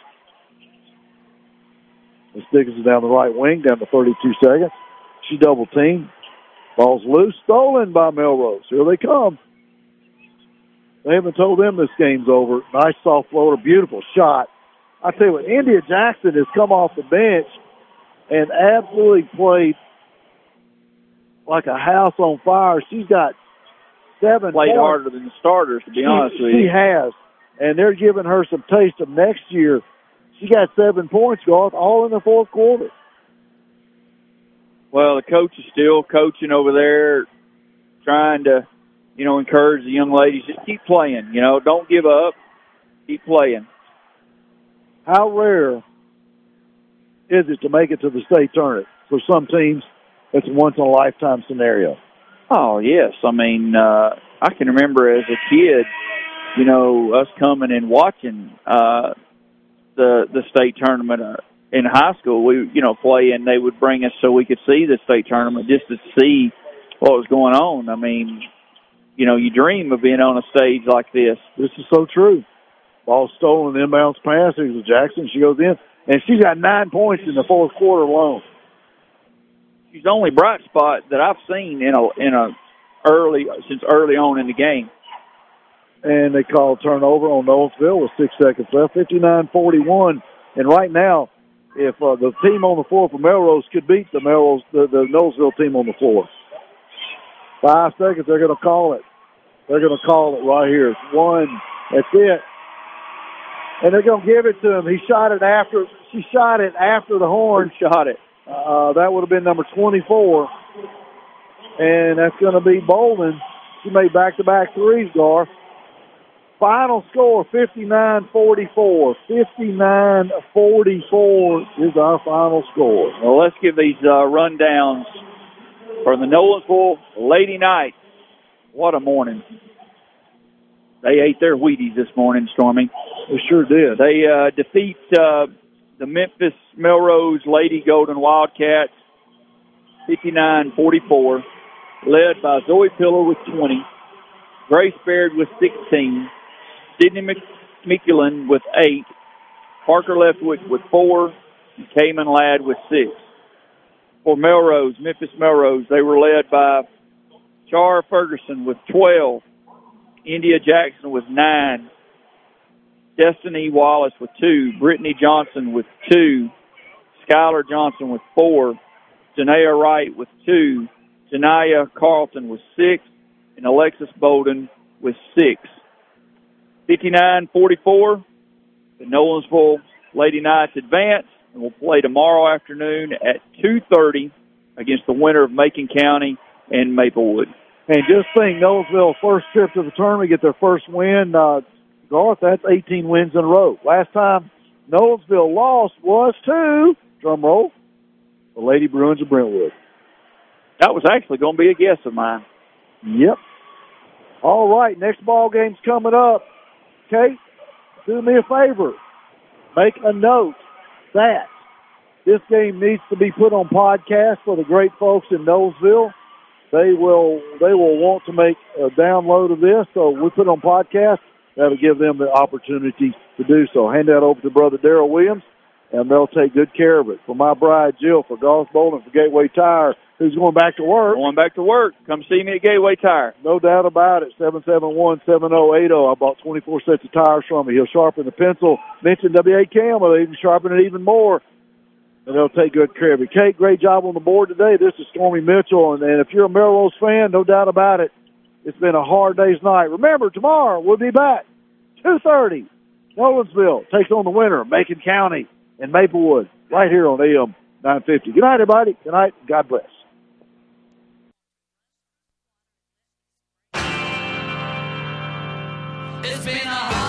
A: Miss Dickinson down the right wing, down to thirty-two seconds. She double teamed. Ball's loose, stolen by Melrose. Here they come. They haven't told them this game's over. Nice soft floater, beautiful shot. I tell you what, India Jackson has come off the bench and absolutely played like a house on fire. She's got seven
D: Played
A: points.
D: harder than the starters, to be
A: she,
D: honest with
A: she
D: you.
A: She has, and they're giving her some taste of next year. She got seven points, Garth, all in the fourth quarter.
D: Well, the coach is still coaching over there, trying to, you know, encourage the young ladies. Just keep playing, you know. Don't give up. Keep playing.
A: How rare is it to make it to the state tournament? For some teams, it's a once-in-a-lifetime scenario.
D: Oh, yes. I mean, uh, I can remember as a kid, you know, us coming and watching uh, the the state tournament uh, in high school. We, you know, play, and they would bring us so we could see the state tournament just to see what was going on. I mean, you know, you dream of being on a stage like this.
A: This is so true. Ball stolen, inbounds pass. Here's Jackson. She goes in, and she got nine points in the fourth quarter alone.
D: She's the only bright spot that I've seen in a in a early since early on in the game.
A: And they call turnover on Nolensville with six seconds left, fifty-nine forty-one. And right now, if uh, the team on the floor for Melrose could beat the Melrose, the, the Nolensville team on the floor, five seconds, they're going to call it. They're going to call it right here. It's one. That's it. And they're going to give it to him. He shot it after. She shot it after the horn.
D: Who shot it?
A: Uh, that would have been number twenty-four. And that's going to be Bolden. She made back-to-back threes, Gar. Final score, fifty-nine forty-four. fifty-nine forty-four is our final score.
D: Well, let's give these uh, rundowns for the Nolensville Lady Knights. What a morning. They ate their Wheaties this morning, Stormy.
A: They sure did.
D: They uh, defeat uh, the Memphis Melrose Lady Golden Wildcats fifty-nine forty-four, led by Zoe Pillar with twenty, Grace Baird with sixteen, Sydney McMiculin with eight, Parker Leftwick with four, and Cayman Ladd with six. For Melrose, Memphis Melrose, they were led by Char Ferguson with twelve, India Jackson with nine, Destiny Wallace with two, Brittany Johnson with two, Skylar Johnson with four, Janaea Wright with two, Janaya Carlton with six, and Alexis Bolden with six. fifty-nine forty-four, the Nolensville Lady Knights advance and will play tomorrow afternoon at two thirty against the winner of Macon County and Maplewood.
A: And just think, Nolensville's first trip to the tournament, get their first win. Uh, Garth, that's eighteen wins in a row. Last time Nolensville lost was to, drum roll, the Lady Bruins of Brentwood.
D: That was actually going to be a guess of mine.
A: Yep. All right, next ball game's coming up. Kate, do me a favor. Make a note that this game needs to be put on podcast for the great folks in Nolensville. They will they will want to make a download of this, so we put it on podcast. That'll give them the opportunity to do so. Hand that over to Brother Darrell Williams, and they'll take good care of it. For my bride, Jill, for Garth Bolden, for Gateway Tire, who's going back to work.
D: Going back to work. Come see me at Gateway Tire.
A: No doubt about it. seven seven one, seven oh eight oh. I bought twenty-four sets of tires from him. He'll sharpen the pencil. Mention W A K M, will even sharpen it even more. And they'll take good care of it. Kate, great job on the board today. This is Stormy Mitchell. And, and if you're a Melrose fan, no doubt about it, it's been a hard day's night. Remember, tomorrow we'll be back. two thirty. Nolensville takes on the winner, Macon County and Maplewood, right here on A M nine fifty. Good night, everybody. Good night. God bless.
B: It's been a